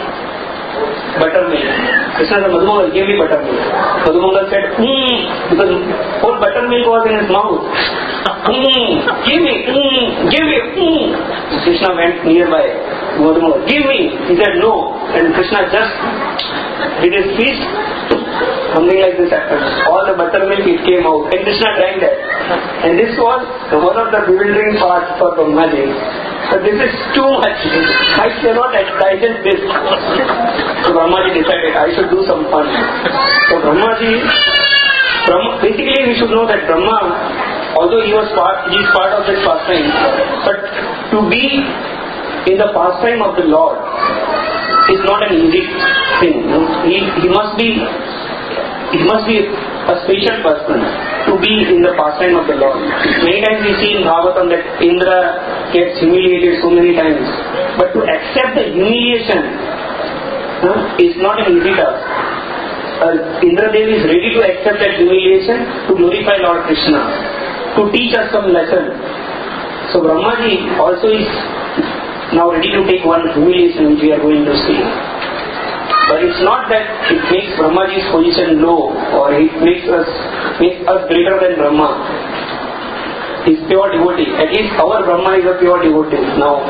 buttermilk. Krishna said, Madhu Mangal, give me buttermilk. Madhu Mangal said, hmm, because whole buttermilk was in his mouth. Hmm, give me, hmm, give me, hmm. Krishna went nearby. Madhu Mangal, give me. He said, no. And Krishna just did his fist. Something like this happened. All the buttermilk, it came out. And Krishna drank that. And this was one of the bewildering parts for Brahmaji. But this is too much. I cannot digest this. So Brahmaji decided I should do some fun. So Brahmaji, Brahma, basically we should know that Brahma, although he was part, he is part of this pastime, but to be in the pastime of the Lord is not an easy thing. He, he must be he must be a special person to be in the pastime of the Lord. Many times we see in Bhagavatam that Indra gets humiliated so many times. But to accept the humiliation huh, is not an easy task. Uh, Indra Devi is ready to accept that humiliation to glorify Lord Krishna, to teach us some lesson. So Brahmaji also is now ready to take one humiliation which we are going to see. But it's not that it makes Brahmaji's position low or it makes us makes us greater than Brahma. He's pure devotee. At least our Brahma is a pure devotee now.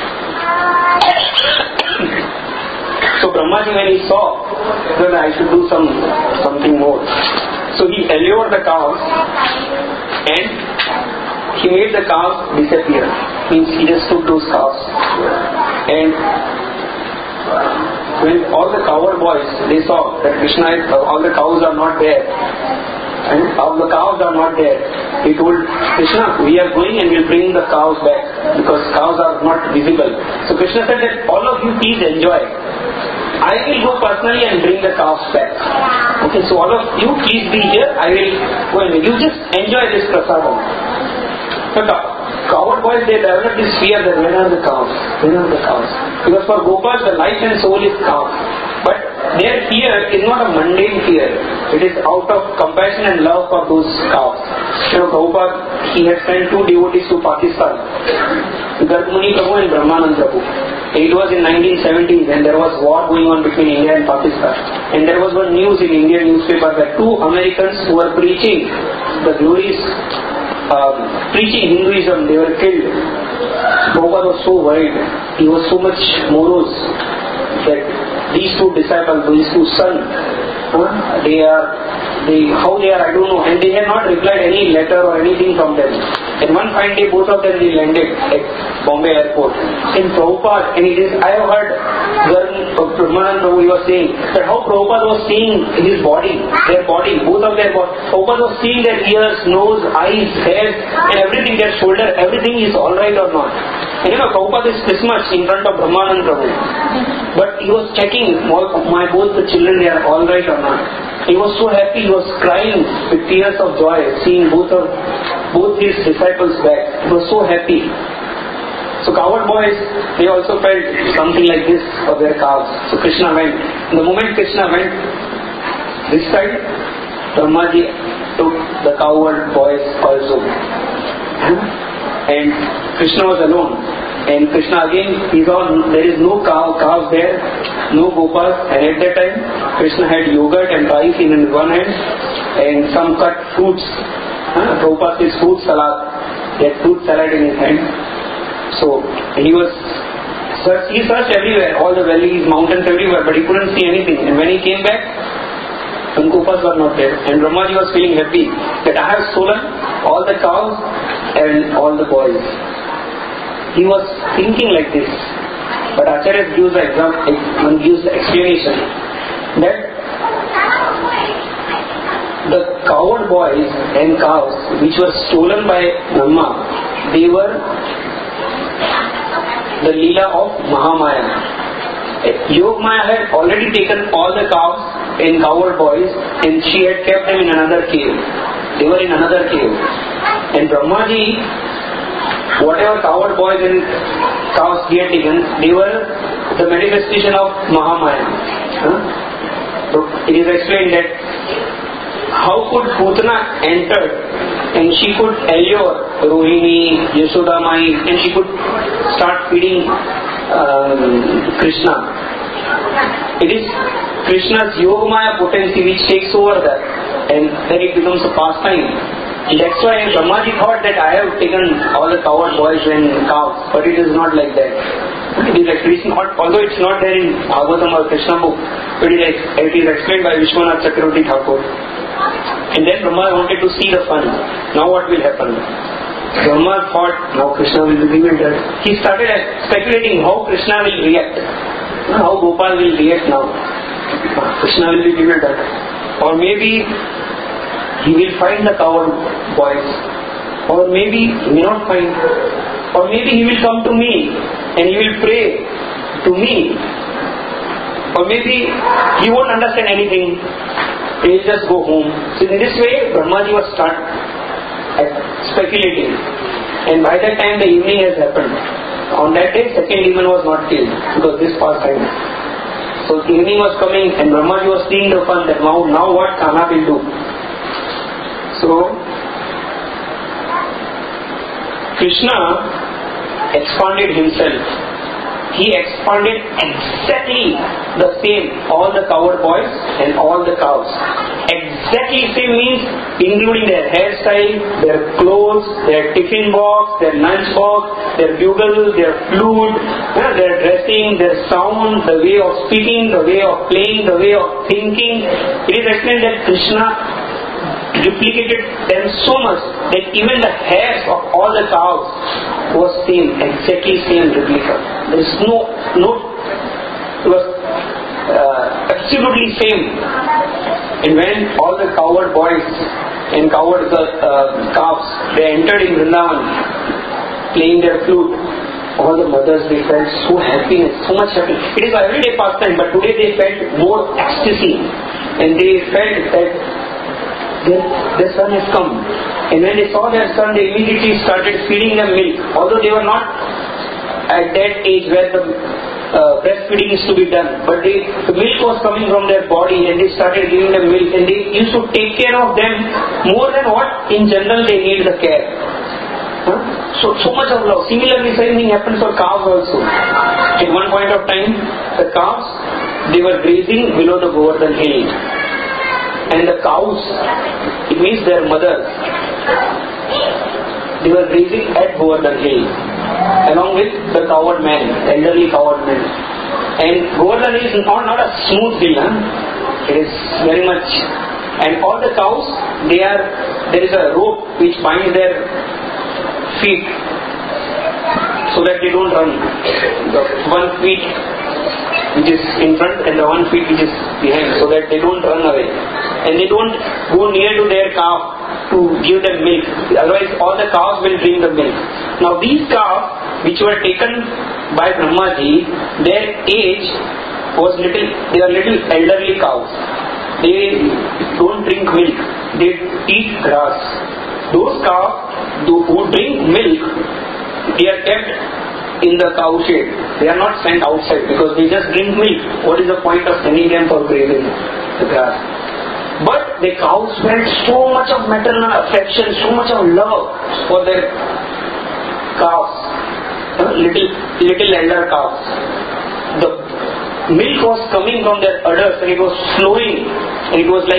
So Brahmaji, when he saw that I should do some something more, so he allured the cows and he made the cows disappear. Means he just took those cows and when all the cowherd boys, they saw that Krishna is, uh, all the cows are not there and all the cows are not there, he told Krishna, we are going and we'll bring the cows back because cows are not visible. So Krishna said that all of you please enjoy. I will go personally and bring the cows back. Okay, so all of you please be here. I will go and you just enjoy this prasadam. So the cowherd boys, they developed this fear that where are the cows? Where are the cows? Because for Gopal the life and soul is cows. But their fear is not a mundane fear. It is out of compassion and love for those cows. You know, Gopal, he had sent two devotees to Pakistan, Garg Muni Prabhu and Brahmanand Prabhu. It was in nineteen seventies and there was war going on between India and Pakistan. And there was one news in Indian newspaper that two Americans who were preaching the glories, um, preaching Hinduism, they were killed. Prabhupada was so worried. He was so much morose. that these two disciples, these two sons, huh, they are, they, how they are, I don't know, and they have not replied any letter or anything from them. And one fine day, both of them they landed at Bombay airport. In Prabhupada, and it is, I have heard Brahmanand Prabhu, he was saying that how Prabhupada was seeing his body, their body, both of their body. Prabhupada was seeing their ears, nose, eyes, hair, and everything, their shoulder, everything is alright or not. And you know, Prabhupada is Christmas in front of Brahmanand Prabhu. But he was checking, my both the children, they are alright or not. He was so happy, he was crying with tears of joy, seeing both of both his disciples back. He was so happy. So cowherd boys, they also felt something like this for their calves. So Krishna went. The moment Krishna went this side, Brahmaji took the cowherd boys also. And Krishna was alone. And Krishna again, he saw there is no cow, cows there, no gopas, and at that time Krishna had yogurt and rice in his one hand and some cut fruits. Huh? Prabhupada says fruit salad. He had fruit salad in his hand. So he was, he searched everywhere, all the valleys, mountains, everywhere, but he couldn't see anything. And when he came back, some gopas were not there. And Brahmaji was feeling happy that I have stolen all the cows and all the boys. He was thinking like this. But Acharya gives the example, gives the explanation that the cowherd boys and cows which were stolen by Brahma, they were the Leela of Mahamaya. Yogmaya had already taken all the cows and cowherd boys and she had kept them in another cave. They were in another cave. And Brahmaji, whatever cowherd boys and cows he had taken, they were the manifestation of Mahamaya. Huh? So it is explained that how could Putana enter and she could allure Rohini, Yashoda Mai, and she could start feeding um, Krishna. It is Krishna's Yogamaya potency which takes over that, and then it becomes a pastime. That's why Brahmaji thought that I have taken all the cowherd boys and cows, but it is not like that. It is actually not, although it's not there in Bhagavatam or Krishna book, but it is, it is explained by Vishwanath Chakravarti Thakur. And then Brahma wanted to see the fun. Now what will happen? Brahma thought, now Krishna will be bewildered. He started speculating how Krishna will react. How Gopal will react now. Krishna will be bewildered. Or maybe he will find the cowherd boys. Or maybe he may not find. Or maybe he will come to me and he will pray to me. Or maybe he won't understand anything. He will just go home. So in this way, Brahmaji was start speculating. And by that time the evening has happened. On that day, second demon was not killed because this past time. So evening was coming and Brahmaji was seeing the fun that now, now what Kanha will do. So Krishna expanded himself. He expanded exactly the same, all the cowherd boys and all the cows. Exactly same means including their hairstyle, their clothes, their tiffin box, their lunch box, their bugle, their flute, their dressing, their sound, the way of speaking, the way of playing, the way of thinking. It is explained that Krishna duplicated them so much that even the hairs of all the cows was same, exactly same replica. There is no, no, it was uh, absolutely same. And when all the cowherd boys and cowherd uh, calves, they entered in Vrindavan playing their flute, all the mothers, they felt so happy, so much happy. It is an everyday pastime, but today they felt more ecstasy and they felt that Their, their son has come. And when they saw their son, they immediately started feeding them milk. Although they were not at that age where the uh, breastfeeding is to be done. But they, the milk was coming from their body and they started giving them milk. And they used to take care of them more than what in general they need the care. Huh? So, so much of love. Similarly, same thing happens for cows also. At one point of time, the calves, they were grazing below the Govardhan hill. And the cows, it means their mothers, they were grazing at Govardhan hill along with the cowherd man, elderly cowherd man. And Govardhan is not, not a smooth hill, huh? It is very much. And all the cows, they are, there is a rope which binds their feet so that they don't run. The one feet which is in front and the one feet which is behind, so that they don't run away. And they don't go near to their calf to give them milk. Otherwise all the cows will drink the milk. Now these calves which were taken by Brahmaji, their age was little, they are little elderly cows. They don't drink milk, they eat grass. Those cows who drink milk, they are kept in the cow shed. They are not sent outside because they just drink milk. What is the point of sending them for grazing the grass? But the cows felt so much of maternal affection, so much of love for their calves, little, little elder calves. The milk was coming from their udders and it was flowing, and it was like,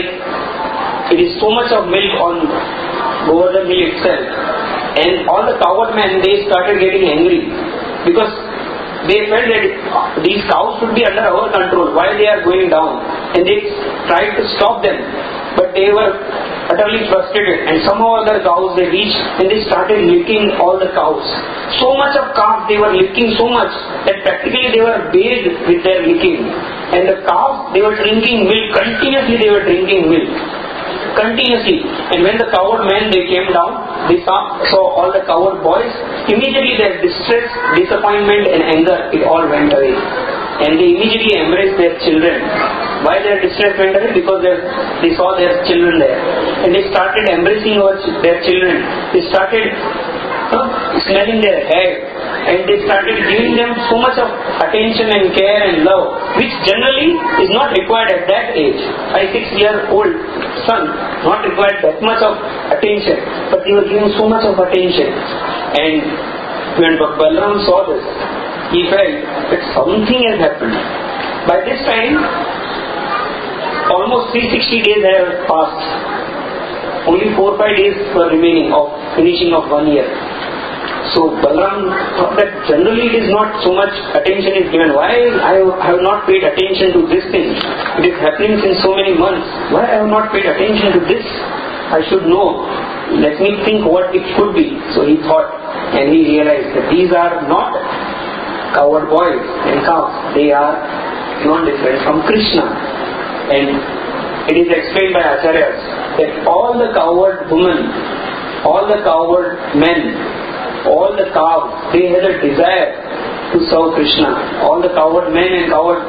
it is so much of milk on Govardhan hill itself. And all the cowherd men, they started getting angry because they felt that these cows should be under our control while they are going down, and they tried to stop them, but they were utterly frustrated, and somehow other cows they reached and they started licking all the cows. So much of calves they were licking so much that practically they were bathed with their licking. And the cows, they were drinking milk, continuously they were drinking milk. Continuously. And when the cowherd men they came down, they saw, saw all the cowherd boys, immediately their distress, disappointment and anger, it all went away. And they immediately embraced their children. Why their distress went away? Because they saw their children there. And they started embracing their children. They started uh, smelling their hair. And they started giving them so much of attention and care and love, which generally is not required at that age. Five, six year old son, not required that much of attention. But they were giving so much of attention. And when Balaram saw this, he felt that something has happened. By this time, almost three hundred sixty days have passed. Only four or five days were remaining of finishing of one year. So Balaram thought that generally it is not so much attention is given. Why I have not paid attention to this thing? It is happening since so many months. Why I have not paid attention to this? I should know. Let me think what it could be. So he thought, and he realized that these are not cowherd boys and cows. They are not different from Krishna. And it is explained by Acharyas that all the cowherd women, all the cowherd men, all the cows, they had a desire to serve Krishna. All the cowherd men and cowherd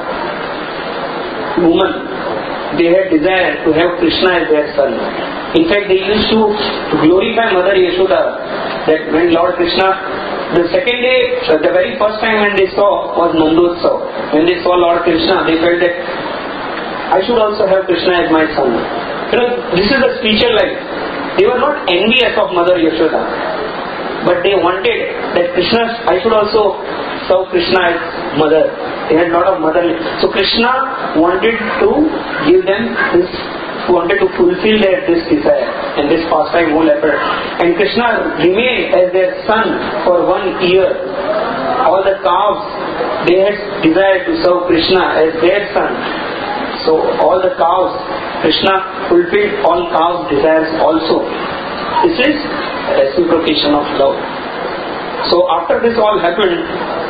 women, they had desire to have Krishna as their son. In fact, they used to glorify Mother Yashoda, that when Lord Krishna, the second day, the very first time when they saw was Nandotsav. When they saw Lord Krishna, they felt that I should also have Krishna as my son. You know, this is a spiritual life. They were not envious of Mother Yashoda, but they wanted that Krishna, I should also serve Krishna as mother. They had a lot of mother. So Krishna wanted to give them this, wanted to fulfill their this desire and this pastime whole effort. And Krishna remained as their son for one year. All the cows, they had desire to serve Krishna as their son. So all the cows, Krishna fulfilled all cows' desires also. This is reciprocation of love. So after this all happened,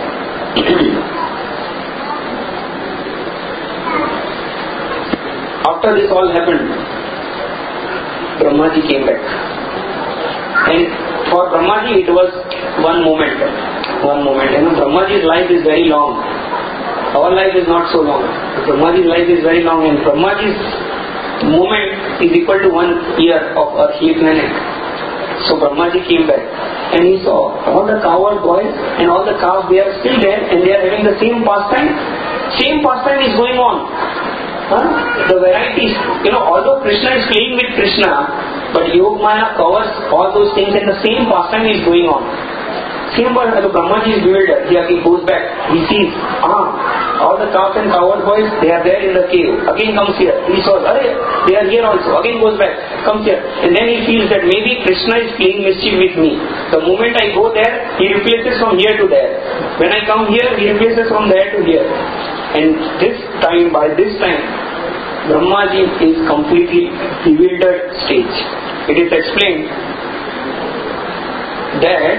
after this all happened, Brahmaji came back. And for Brahmaji it was one moment. One moment. And Brahmaji's life is very long. Our life is not so long. Brahmaji's life is very long, and Brahmaji's moment is equal to one year of earthly planet. So Brahmaji came back and he saw all the cowherd boys and all the cows, they are still there and they are having the same pastime. Same pastime is going on. Huh? The varieties, you know, although Krishna is playing with Krishna, but Yogmaya covers all those things and the same pastime is going on. Same word, the Brahmaji is bewildered. He again goes back. He sees, ah, all the cows and cowherd boys, they are there in the cave. Again comes here. He saws, arey, they are here also. Again goes back, comes here. And then he feels that maybe Krishna is playing mischief with me. The moment I go there, he replaces from here to there. When I come here, he replaces from there to here. And this time, by this time, Brahmaji is completely bewildered stage. It is explained that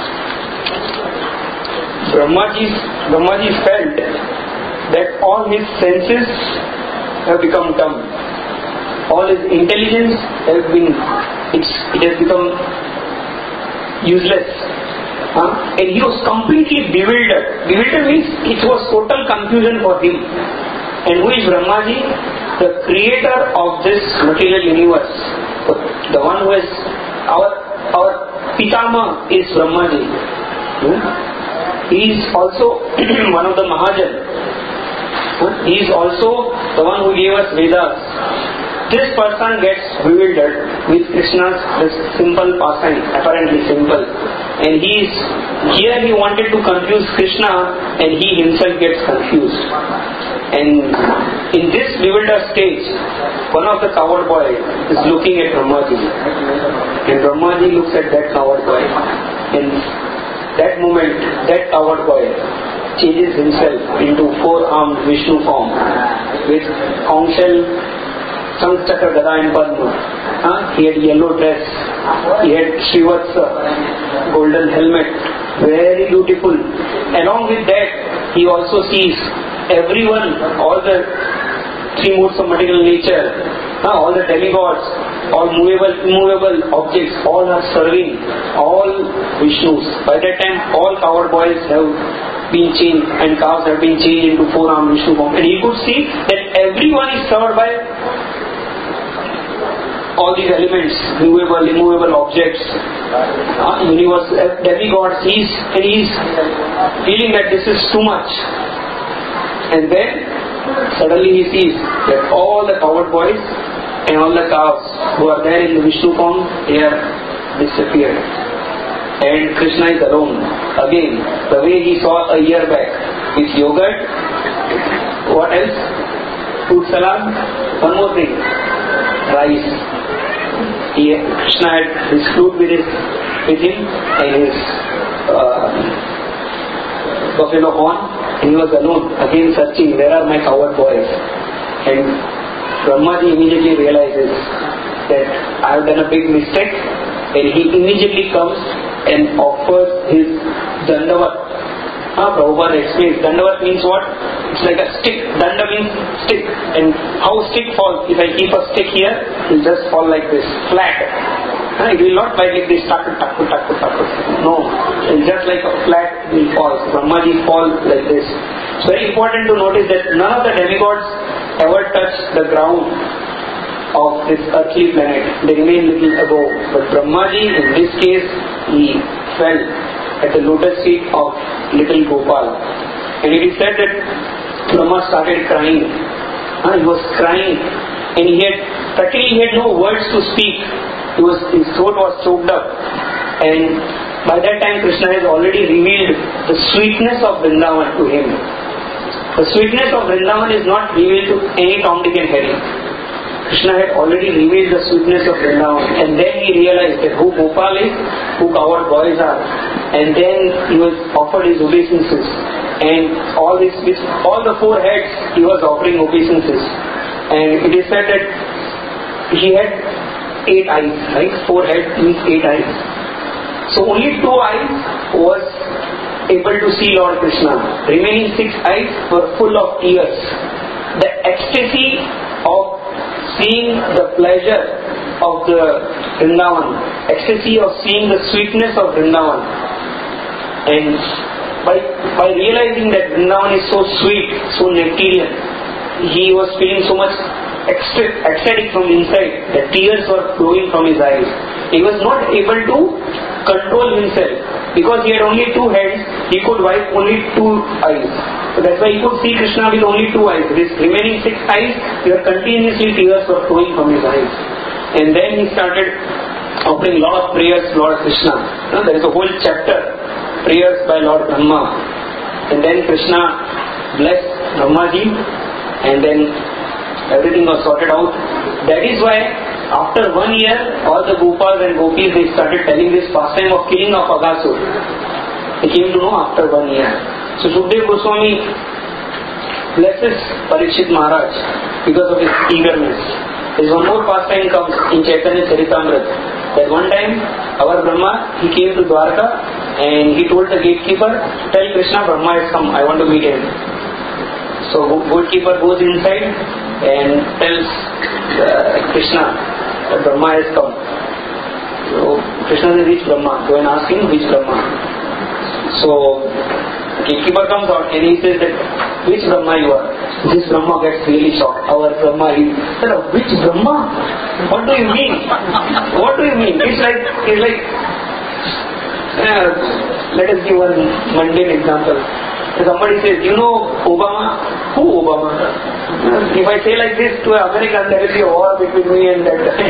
Brahmaji, Brahmaji felt that all his senses have become dumb. All his intelligence has been, it's, it has become useless. Huh? And he was completely bewildered. Bewildered means it was total confusion for him. And who is Brahmaji? The creator of this material universe. The one who is our our Pitama is Brahmaji. Hmm? He is also one of the Mahajan. Hmm? He is also the one who gave us Vedas. This person gets bewildered with Krishna's simple pastime, apparently simple. And he is, here he wanted to confuse Krishna and he himself gets confused. And in this bewildered stage, one of the coward boy is looking at Brahmaji. And Brahmaji looks at that coward boy. And that moment, that coward boy changes himself into four-armed Vishnu form with conch shell, Sank Chakra, Gada and Padma. Huh? He had yellow dress, he had Srivatsa, golden helmet, very beautiful. Along with that, he also sees everyone, all the three modes of material nature, huh? all the demigods, all movable, immovable objects, all are serving, all Vishnus. By that time, all coward boys have been changed and cows have been changed into four-armed Vishnu form. And he could see that everyone is served by all these elements, movable, immovable objects, uh, universe, uh, demigods. He's, and he's feeling that this is too much. And then suddenly he sees that all the coward boys and all the cows who are there in the Vishnu form, they are disappeared. And Krishna is alone. Again, the way he saw a year back with yogurt, what else? Fruit salad, one more thing, rice. He, Krishna had his flute with, his, with him and his uh, buffalo horn, and he was alone, again searching, where are my coward boys? And Brahmaji immediately realizes that I have done a big mistake, and he immediately comes and offers his Dandavat. Ah, Prabhupada explains, Dandavat means what? It's like a stick. Danda means stick. And how stick falls? If I keep a stick here, it will just fall like this, flat. Ah, it will not bite like this, taku, taku, taku, taku. No, it's just like a flat, it will fall. Brahmaji falls like this. It's very important to notice that none of the demigods ever touch the ground of this earthly planet. They remain little above. But Brahmaji, in this case, he fell at the lotus feet of little Gopal. And it is said that Brahma started crying. Uh, he was crying and he had, practically he had no words to speak. He was, his throat was choked up. And by that time Krishna has already revealed the sweetness of Vrindavan to him. The sweetness of Vrindavan is not revealed to any Tom, Dick and Harry. Krishna had already revealed the sweetness of Vrindavan, and then he realized that who Gopal is, who coward boys are, and then he was offered his obeisances, and all this, this all the four heads he was offering obeisances, and it is said that he had eight eyes, right? Four heads means eight eyes. So only two eyes was able to see Lord Krishna. Remaining six eyes were full of tears. The ecstasy of seeing the pleasure of the Vrindavan, ecstasy of seeing the sweetness of Vrindavan, and by by realizing that Vrindavan is so sweet, so nectarian, he was feeling so much ecstatic from inside that tears were flowing from his eyes. He was not able to control himself because he had only two hands. He could wipe only two eyes. So that's why he could see Krishna with only two eyes. This remaining six eyes, there were continuously tears were flowing from his eyes. And then he started offering a lot of prayers to Lord Krishna. You know, there is a whole chapter, prayers by Lord Brahma. And then Krishna blessed Brahmaji, and then everything was sorted out. That is why after one year, all the Gopals and Gopis, they started telling this pastime of killing of Aghasur. They came to know after one year. So Shukdev Goswami blesses Parikshit Maharaj because of his eagerness. There's one more pastime comes in Chaitanya Charitamrita. That one time, our Brahma, he came to Dwarka and he told the gatekeeper, tell Krishna Brahma has come, I want to meet him. So gatekeeper goes inside and tells uh, Krishna that Brahma has come. So Krishna says, which Brahma? Go and ask him, which Brahma? So gatekeeper comes out and he says that, which Brahma you are? This Brahma gets really shocked. Our Brahma, he said, which Brahma? What do you mean? What do you mean? It's like, it's like, uh, let us give one mundane example. Somebody says, you know Obama? Who Obama? If I say like this to an American, there will be a war between me and that guy.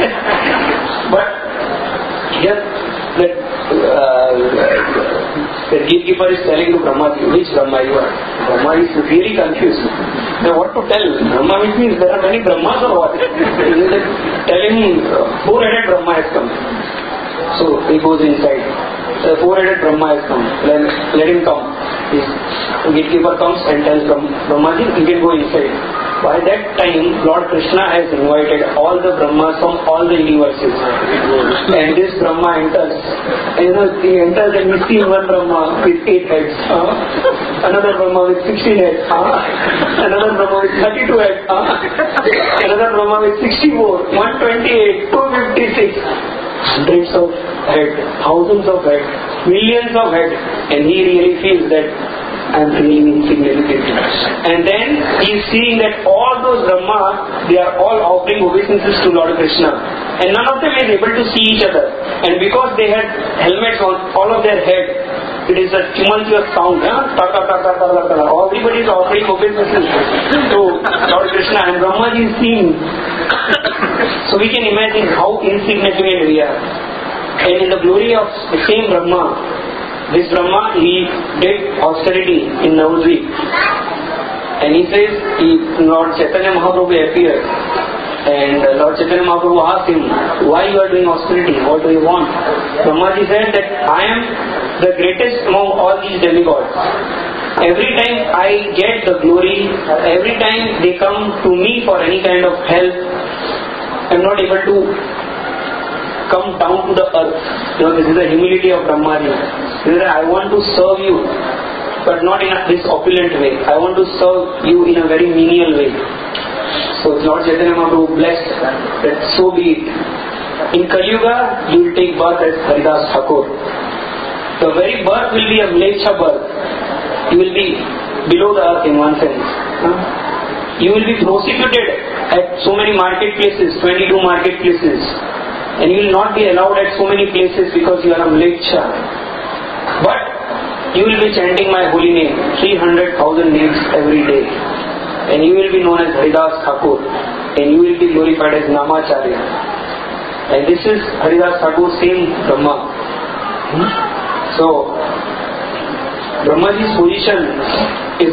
But yes, that uh, the gatekeeper is telling to Brahma, which Brahma you are? Brahma is really confused. Now what to tell? Brahma which means there are many Brahmas or what? Tell him, four-headed Brahma has come. So he goes inside. The four-headed Brahma has come. Let, let him come. His gatekeeper comes and tells Brahmaji, you can go inside. By that time, Lord Krishna has invited all the Brahmas from all the universes. And this Brahma enters. And you know, he enters and we see one Brahma with eight heads. Uh, another Brahma with sixteen heads. Uh, another Brahma with thirty-two heads. Uh, another Brahma with sixty-four, one twenty-eight, two fifty-six. Hundreds of heads, thousands of heads, millions of heads. And he really feels that I am really insignificant. And then he is seeing that all those Brahma, they are all offering obeisances to Lord Krishna. And none of them is able to see each other. And because they had helmets on all of their head, it is a tumultuous sound. Huh? Ta, ta, ta, ta, ta, ta, ta. Everybody is offering obeisances to Lord Krishna. And Brahmaji is seeing. So we can imagine how insignificant we are. And in the glory of the same Brahma, this Brahma, he did austerity in Navadvip. And he says, he, Lord Chaitanya Mahaprabhu appeared. And Lord Chaitanya Mahaprabhu asked him, why you are doing austerity? What do you want? Brahmaji said that I am the greatest among all these demigods. Every time I get the glory, every time they come to me for any kind of help, I am not able to come down to the earth. You know, this is the humility of Brahmaji. This is that I want to serve you, but not in a, this opulent way. I want to serve you in a very menial way. So Lord Chaitanya Mahaprabhu blessed that so be it. In Kali Yuga, you will take birth as Haridas Thakur. The very birth will be a Mlecha birth. You will be below the earth in one sense. Huh? You will be prosecuted at so many marketplaces, twenty-two marketplaces. And you will not be allowed at so many places because you are a Mlecha. But you will be chanting my holy name, three hundred thousand names every day. And you will be known as Haridas Thakur. And you will be glorified as Namacharya. And this is Haridas Thakur, same Brahma. Hmm? So, Brahmaji's position is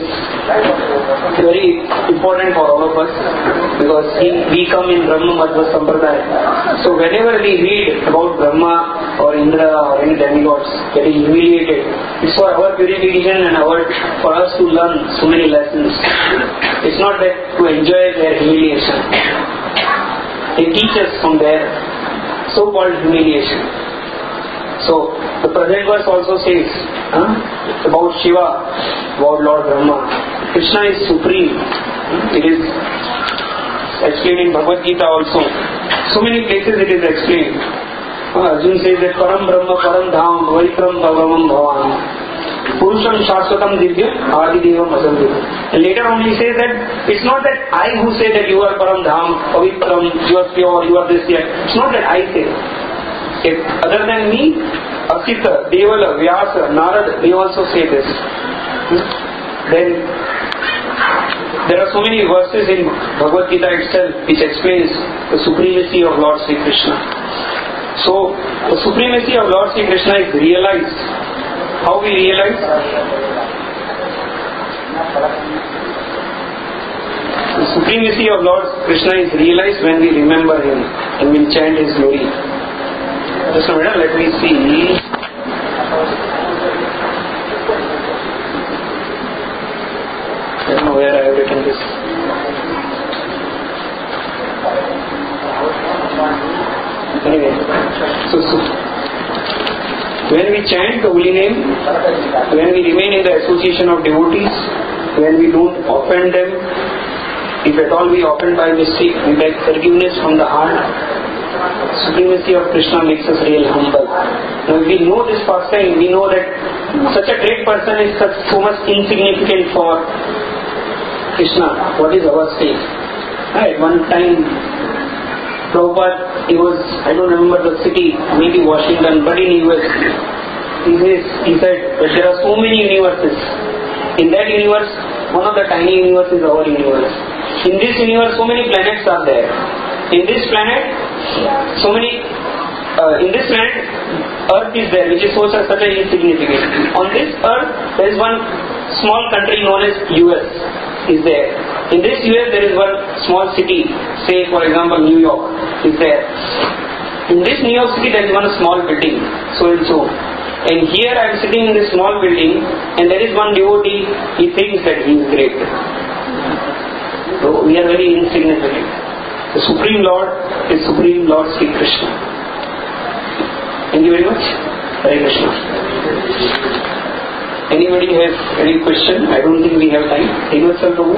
very important for all of us because he, we come in Brahma Madhva Sampradaya. So whenever we read about Brahma or Indra or any demigods getting humiliated, it's for our purification and our, for us to learn so many lessons. It's not that to enjoy their humiliation. They teach us from their so-called humiliation. So the present verse also says huh, about Shiva, about Lord Brahma. Krishna is supreme. It is explained in Bhagavad Gita also. So many places it is explained. Uh, Arjuna says that Param Brahma Param Dham Vaitram Bhagavam Bhavan Purusham Shashvatam Divya Adidevam Asamdeva. And later on he says that it's not that I who say that you are Param Dham, Pavitram, you are pure, you are this yet. It's not that I say. If other than me, Asita, Devala, Vyasa, Narad, they also say this. Then there are so many verses in Bhagavad Gita itself which explains the supremacy of Lord Sri Krishna. So the supremacy of Lord Sri Krishna is realized. How we realize? The supremacy of Lord Krishna is realized when we remember Him and we chant His glory. Just a minute, let me see. I don't know where I written this. Anyway, so, so when we chant the holy name, when we remain in the association of devotees, when we don't offend them, if at all we offend by mistake, we beg forgiveness from the heart. Supremacy of Krishna makes us real humble. Now if we know this pastime, we know that such a great person is such, so much insignificant for Krishna. What is our state? At one time, Prabhupada, he was, I don't remember the city, maybe Washington, but in U S, he says, he said that there are so many universes. In that universe, one of the tiny universes is our universe. In this universe, so many planets are there. In this planet, so many, uh, in this planet, Earth is there, which is so such a insignificant. On this Earth, there is one small country known as U S is there. In this U S, there is one small city, say for example New York is there. In this New York City, there is one small building, so and so. And here I am sitting in this small building, and there is one devotee, he thinks that he is great. So we are very insignificant. The Supreme Lord is Supreme Lord Sri Krishna. Thank you very much. Hare Krishna. Anybody has any question? I don't think we have time. Universal Prabhu?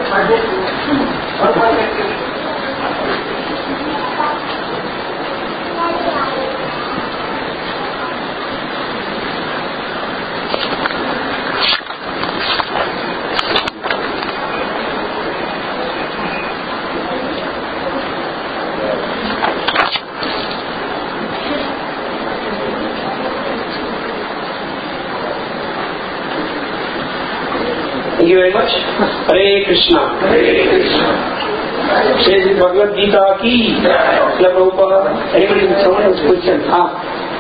Thank you very much. Hare Krishna. Hare Krishna. Shri Bhagavad Gita ki. La Prabhupada. Anybody with someone else question? Ah.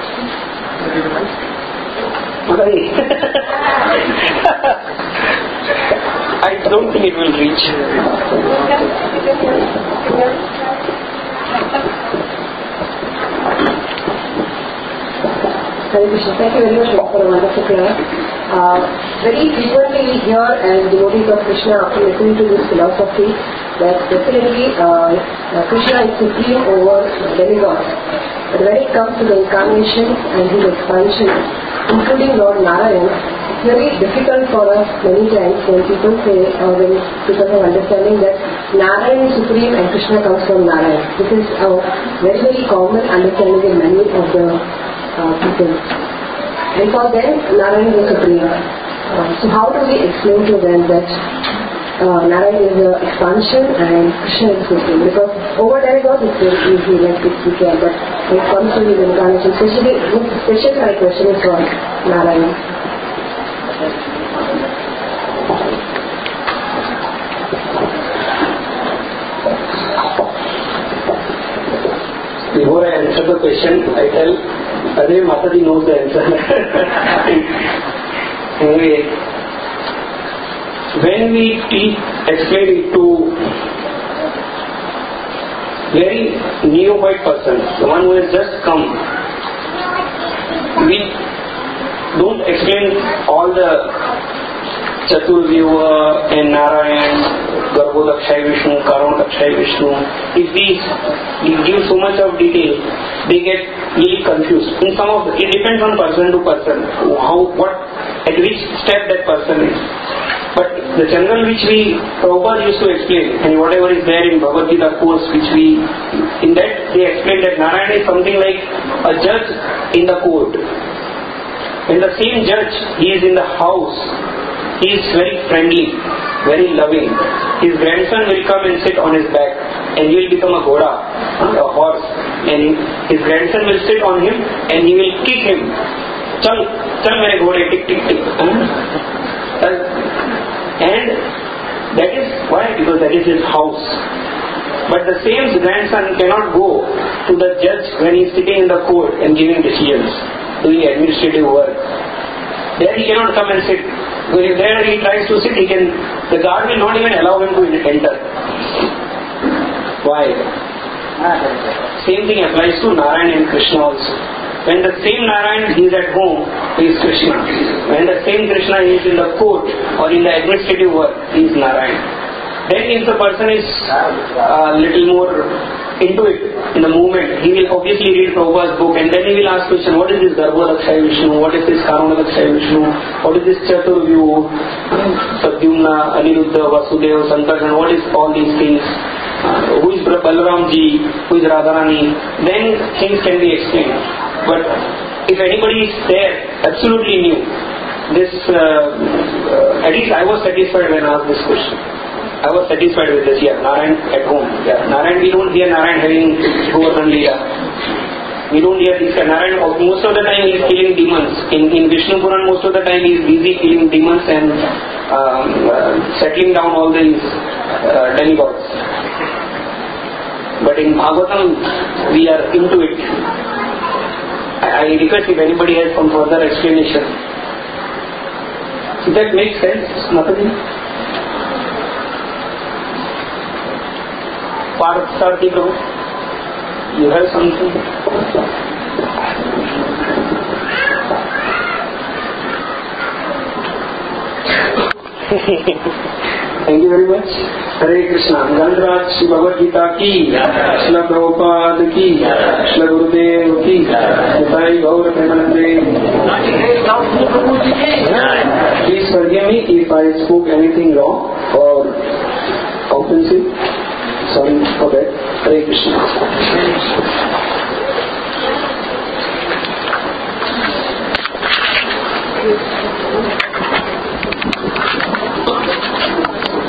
I don't think it will reach. Hare Krishna. Thank you very much for a wonderful class. Uh, very frequently we hear as devotees of Krishna after listening to this philosophy that definitely uh, uh, Krishna is supreme over demigods. But when it comes to the incarnation and his expansion, including Lord Narayan, it's very difficult for us many times when people say, or when people have understanding that Narayan is supreme and Krishna comes from Narayan. This is a very very common understanding in many of the uh, people. And for them, Narayan is supreme. Uh, so how do we explain to them that uh, Narayan is an expansion and Krishna is supreme? Because over demigods it's very easy, like we can, but when it comes to his incarnation, especially, especially my question is for Narayan. Before I answer the question, I tell Arey Mataji knows the answer. Anyway, when we teach, explain it to very neophyte person, the one who has just come, we don't explain all the Chaturvyuha and Narayan, Garbhodakshay Vishnu, Karunakshay Vishnu. If these give so much of detail, they get really confused. In some of the, it depends on person to person, how, what, at which step that person is. But the general which we, Prabhupada used to explain, and whatever is there in Bhagavad Gita course, which we, in that they explain that Narayan is something like a judge in the court. When the same judge, he is in the house, he is very friendly, very loving. His grandson will come and sit on his back, and he will become a ghoda, a horse, and his grandson will sit on him and he will kick him. Chal, chal mere ghode, tick, tick, tick. And that is why? Because that is his house. But the same grandson cannot go to the judge when he is sitting in the court and giving decisions, doing administrative work. There he cannot come and sit. Because if there he tries to sit, he can, the guard will not even allow him to enter. Why? Same thing applies to Narayan and Krishna also. When the same Narayan is at home, he is Krishna. When the same Krishna is in the court or in the administrative work, he is Narayan. Then if the person is a uh, little more into it, in the movement, he will obviously read Prabhupada's book and then he will ask question, what is this Garbha Lakshaya Vishnu, what is this Karuna Lakshaya Vishnu, what is this Chaturvyu, Sadyumna, Aniruddha, Vasudeva, Sankarsana, what is all these things, uh, who is Balaramji, who is Radharani, then things can be explained. But if anybody is there, absolutely new, this, uh, uh, at least I was satisfied when I asked this question. I was satisfied with this. Yeah, Narayan at home. Yeah, Narayan, we don't hear Narayan having Govardhan Leela. We don't hear this. Narayan, most of the time he is killing demons. In, in Vishnu Puran, most of the time he is busy killing demons and um, uh, settling down all these uh, demigods. But in Bhagavatam, we are into it. I, I request if anybody has some further explanation. Does that make sense, Mataji? Partharthi Prabhu, you have something? Thank you very much. Hare Krishna. Gandharaj Shri Bhagavad Gita ki, Shri Prabhupada ki, Shri Gurudev ki, Nitai Gaur Premanande. Please forgive me if I spoke anything wrong or offensive. Sorry for that. Hare Krishna.